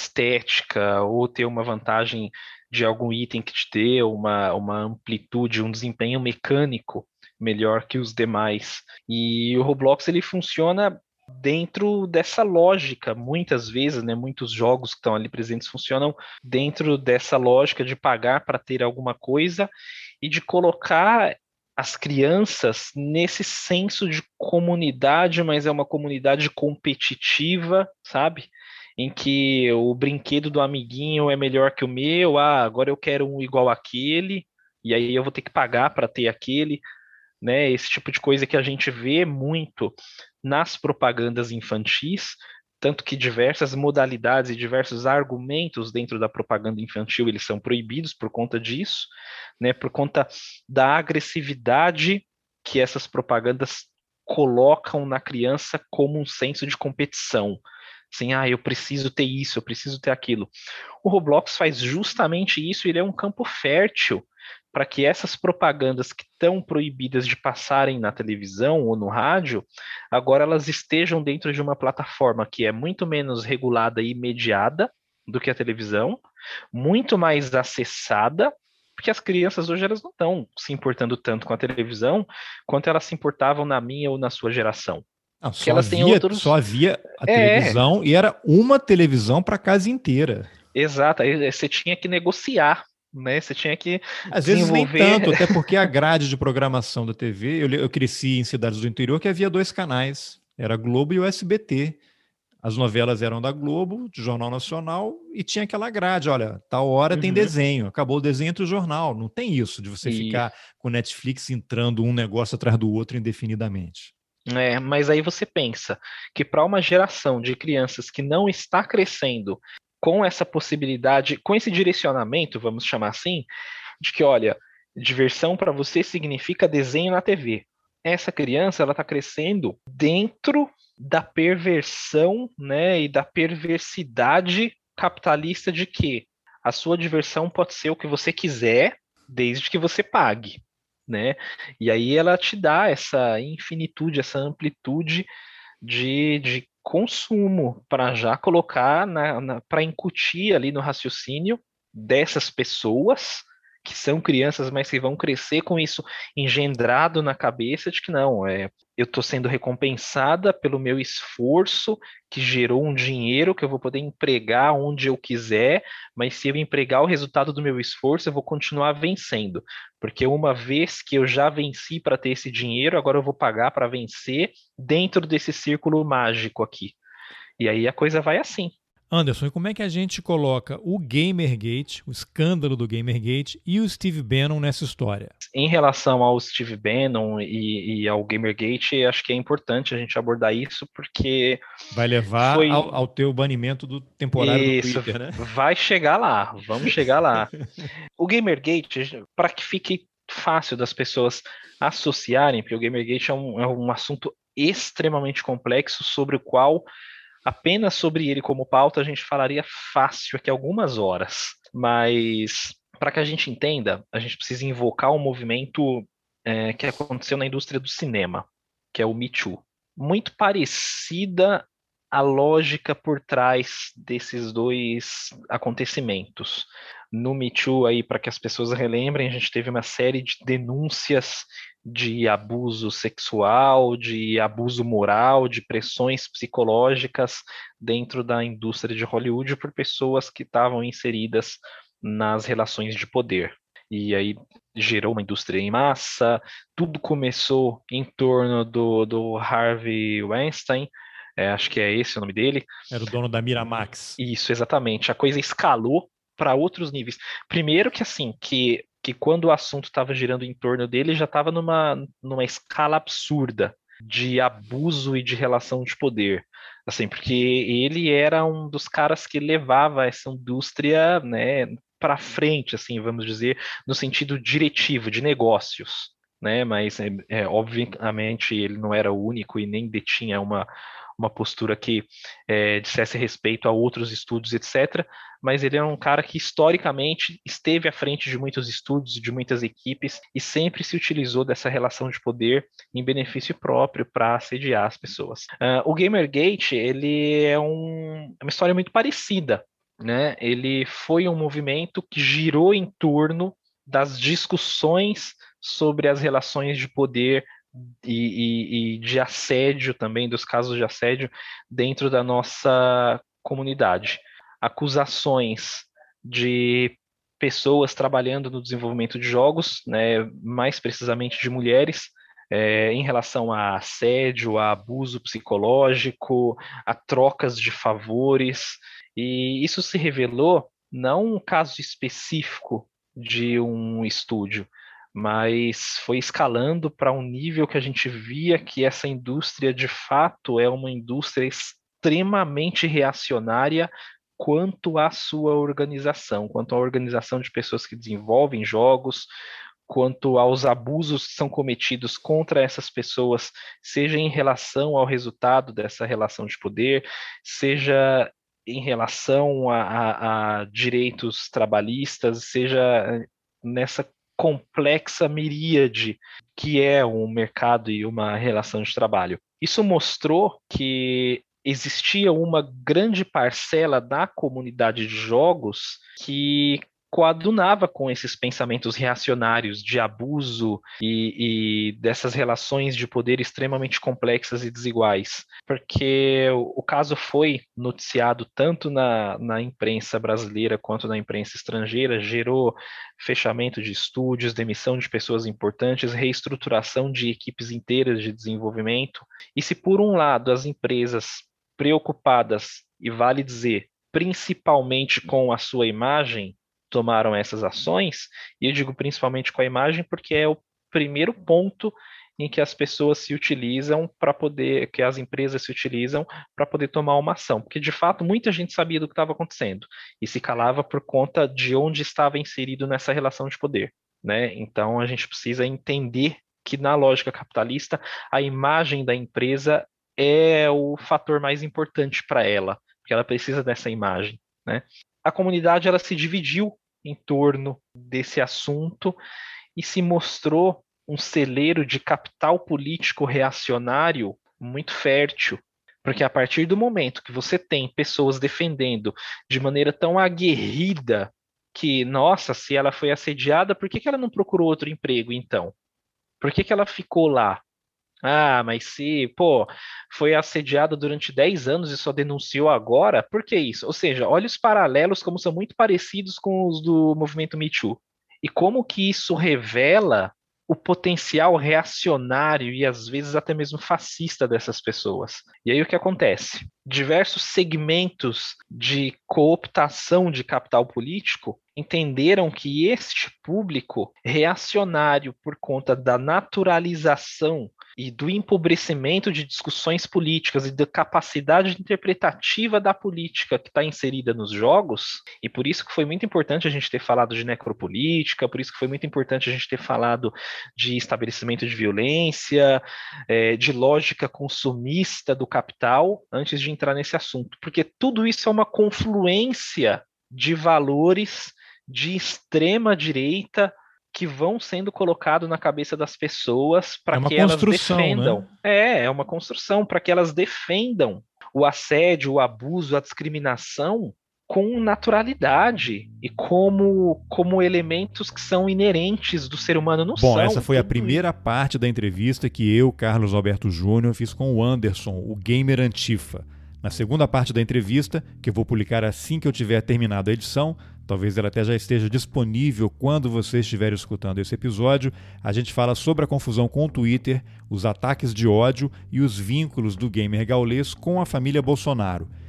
estética ou ter uma vantagem de algum item que te dê uma, uma amplitude, um desempenho mecânico melhor que os demais. E o Roblox ele funciona dentro dessa lógica, muitas vezes, né, muitos jogos que estão ali presentes funcionam dentro dessa lógica de pagar para ter alguma coisa e de colocar as crianças nesse senso de comunidade, mas é uma comunidade competitiva, sabe? Em que o brinquedo do amiguinho é melhor que o meu, ah, agora eu quero um igual àquele, e aí eu vou ter que pagar para ter aquele, né? Esse tipo de coisa que a gente vê muito nas propagandas infantis, tanto que diversas modalidades e diversos argumentos dentro da propaganda infantil eles são proibidos por conta disso, né? Por conta da agressividade que essas propagandas colocam na criança como um senso de competição. Assim, ah, eu preciso ter isso, eu preciso ter aquilo. O Roblox faz justamente isso, ele é um campo fértil para que essas propagandas que estão proibidas de passarem na televisão ou no rádio, agora elas estejam dentro de uma plataforma que é muito menos regulada e mediada do que a televisão, muito mais acessada, porque as crianças hoje elas não estão se importando tanto com a televisão quanto elas se importavam na minha ou na sua geração. Não, Porque só, elas têm havia, outros... só havia a É, televisão e era uma televisão para a casa inteira. exato, aí você tinha que negociar, né? Você tinha que Às vezes nem desenvolver. tanto, até porque a grade de programação da T V, eu, eu cresci em cidades do interior que havia dois canais, era a Globo e o S B T. As novelas eram da Globo, do Jornal Nacional, e tinha aquela grade, olha, tal hora tem Uhum. desenho, acabou o desenho entre o jornal. Não tem isso de você E, ficar com Netflix entrando um negócio atrás do outro indefinidamente. é, mas aí você pensa que para uma geração de crianças que não está crescendo com essa possibilidade, com esse direcionamento, vamos chamar assim, de que, olha, diversão para você significa desenho na T V. Essa criança, ela está crescendo dentro da perversão, né, e da perversidade capitalista de que a sua diversão pode ser o que você quiser, desde que você pague, né? E aí ela te dá essa infinitude, essa amplitude de, de consumo para já colocar na, na para incutir ali no raciocínio dessas pessoas que são crianças, mas que vão crescer com isso engendrado na cabeça de que não, é, eu estou sendo recompensada pelo meu esforço que gerou um dinheiro que eu vou poder empregar onde eu quiser, mas se eu empregar o resultado do meu esforço, eu vou continuar vencendo, porque uma vez que eu já venci para ter esse dinheiro, agora eu vou pagar para vencer dentro desse círculo mágico aqui. E aí a coisa vai assim. Anderson, e como é que a gente coloca o Gamergate, o escândalo do Gamergate e o Steve Bannon nessa história? Em relação ao Steve Bannon e, e ao Gamergate, acho que é importante a gente abordar isso, porque vai levar foi... ao, ao teu banimento do temporário isso, do Twitter, né? Vai chegar lá, vamos chegar lá. O Gamergate, para que fique fácil das pessoas associarem, porque o Gamergate é um, é um assunto extremamente complexo sobre o qual apenas sobre ele como pauta a gente falaria fácil aqui algumas horas, mas para que a gente entenda, a gente precisa invocar um movimento é, que aconteceu na indústria do cinema, que é o Me Too. Muito parecida a lógica por trás desses dois acontecimentos. No Me Too, aí, para que as pessoas relembrem, a gente teve uma série de denúncias de abuso sexual, de abuso moral, de pressões psicológicas dentro da indústria de Hollywood por pessoas que estavam inseridas nas relações de poder. E aí gerou uma indústria em massa, tudo começou em torno do, do Harvey Weinstein, é, acho que é esse o nome dele. Era o dono da Miramax. Isso, exatamente. A coisa escalou para outros níveis. Primeiro que assim, que que quando o assunto estava girando em torno dele, já estava numa, numa escala absurda de abuso e de relação de poder. Assim, porque ele era um dos caras que levava essa indústria, né, para frente, assim, vamos dizer, no sentido diretivo, de negócios, né? Mas, é, é, obviamente, ele não era o único e nem detinha uma, uma postura que é, dissesse respeito a outros estudos, etcétera. Mas ele era um cara que, historicamente, esteve à frente de muitos estudos, de muitas equipes, e sempre se utilizou dessa relação de poder em benefício próprio para assediar as pessoas. Uh, o Gamergate, ele é um, é uma história muito parecida, né? Ele foi um movimento que girou em torno das discussões sobre as relações de poder e, e, e de assédio também, dos casos de assédio dentro da nossa comunidade. Acusações de pessoas trabalhando no desenvolvimento de jogos, né, mais precisamente de mulheres, é, em relação a assédio, a abuso psicológico, a trocas de favores, e isso se revelou não um caso específico de um estúdio, mas foi escalando para um nível que a gente via que essa indústria, de fato, é uma indústria extremamente reacionária quanto à sua organização, quanto à organização de pessoas que desenvolvem jogos, quanto aos abusos que são cometidos contra essas pessoas, seja em relação ao resultado dessa relação de poder, seja em relação a, a, a direitos trabalhistas, seja nessa complexa miríade que é um mercado e uma relação de trabalho. Isso mostrou que existia uma grande parcela da comunidade de jogos que coadunava com esses pensamentos reacionários de abuso e, e dessas relações de poder extremamente complexas e desiguais, porque o, o caso foi noticiado tanto na, na imprensa brasileira quanto na imprensa estrangeira, gerou fechamento de estúdios, demissão de pessoas importantes, reestruturação de equipes inteiras de desenvolvimento, e se por um lado as empresas preocupadas, e vale dizer, principalmente com a sua imagem, tomaram essas ações, e eu digo principalmente com a imagem porque é o primeiro ponto em que as pessoas se utilizam para poder, que as empresas se utilizam para poder tomar uma ação, porque de fato muita gente sabia do que estava acontecendo e se calava por conta de onde estava inserido nessa relação de poder, né? Então a gente precisa entender que na lógica capitalista a imagem da empresa é o fator mais importante para ela, porque ela precisa dessa imagem, né? A comunidade ela se dividiu em torno desse assunto e se mostrou um celeiro de capital político reacionário muito fértil, porque a partir do momento que você tem pessoas defendendo de maneira tão aguerrida que, nossa, se ela foi assediada, por que que ela não procurou outro emprego então? Por que que ela ficou lá? Ah, mas se, pô, foi assediada durante dez anos e só denunciou agora, por que isso? Ou seja, olha os paralelos como são muito parecidos com os do movimento Me Too. E como que isso revela o potencial reacionário e às vezes até mesmo fascista dessas pessoas. E aí o que acontece? Diversos segmentos de cooptação de capital político entenderam que este público reacionário por conta da naturalização e do empobrecimento de discussões políticas e da capacidade interpretativa da política que está inserida nos jogos, e por isso que foi muito importante a gente ter falado de necropolítica, por isso que foi muito importante a gente ter falado de estabelecimento de violência, é, de lógica consumista do capital, antes de entrar nesse assunto, porque tudo isso é uma confluência de valores de extrema direita que vão sendo colocados na cabeça das pessoas para que elas defendam. Né? É, é uma construção para que elas defendam o assédio, o abuso, a discriminação com naturalidade e como, como elementos que são inerentes do ser humano no Bom, são. Essa foi a primeira parte da entrevista que eu, Carlos Alberto Júnior, fiz com o Anderson, o gamer Antifa. Na segunda parte da entrevista, que eu vou publicar assim que eu tiver terminado a edição, talvez ela até já esteja disponível quando você estiver escutando esse episódio, a gente fala sobre a confusão com o Twitter, os ataques de ódio e os vínculos do gamer gaulês com a família Bolsonaro.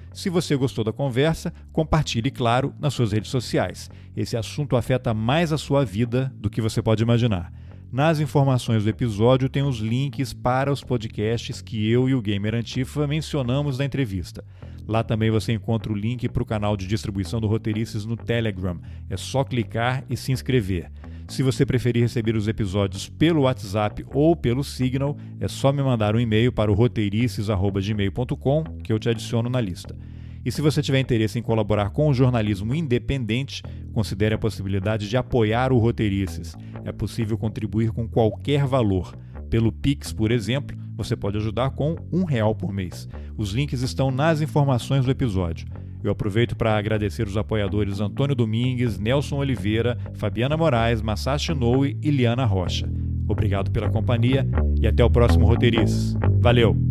Se você gostou da conversa, compartilhe, claro, nas suas redes sociais. Esse assunto afeta mais a sua vida do que você pode imaginar. Nas informações do episódio tem os links para os podcasts que eu e o Gamer Antifa mencionamos na entrevista. Lá também você encontra o link para o canal de distribuição do Roteirices no Telegram. É só clicar e se inscrever. Se você preferir receber os episódios pelo WhatsApp ou pelo Signal, é só me mandar um e-mail para o roteirices arroba gmail ponto com que eu te adiciono na lista. E se você tiver interesse em colaborar com o jornalismo independente, considere a possibilidade de apoiar o Roteirices. É possível contribuir com qualquer valor. Pelo Pix, por exemplo, você pode ajudar com um real por mês. Os links estão nas informações do episódio. Eu aproveito para agradecer os apoiadores Antônio Domingues, Nelson Oliveira, Fabiana Moraes, Masashi Inoue e Liana Rocha. Obrigado pela companhia e até o próximo Roteirices. Valeu!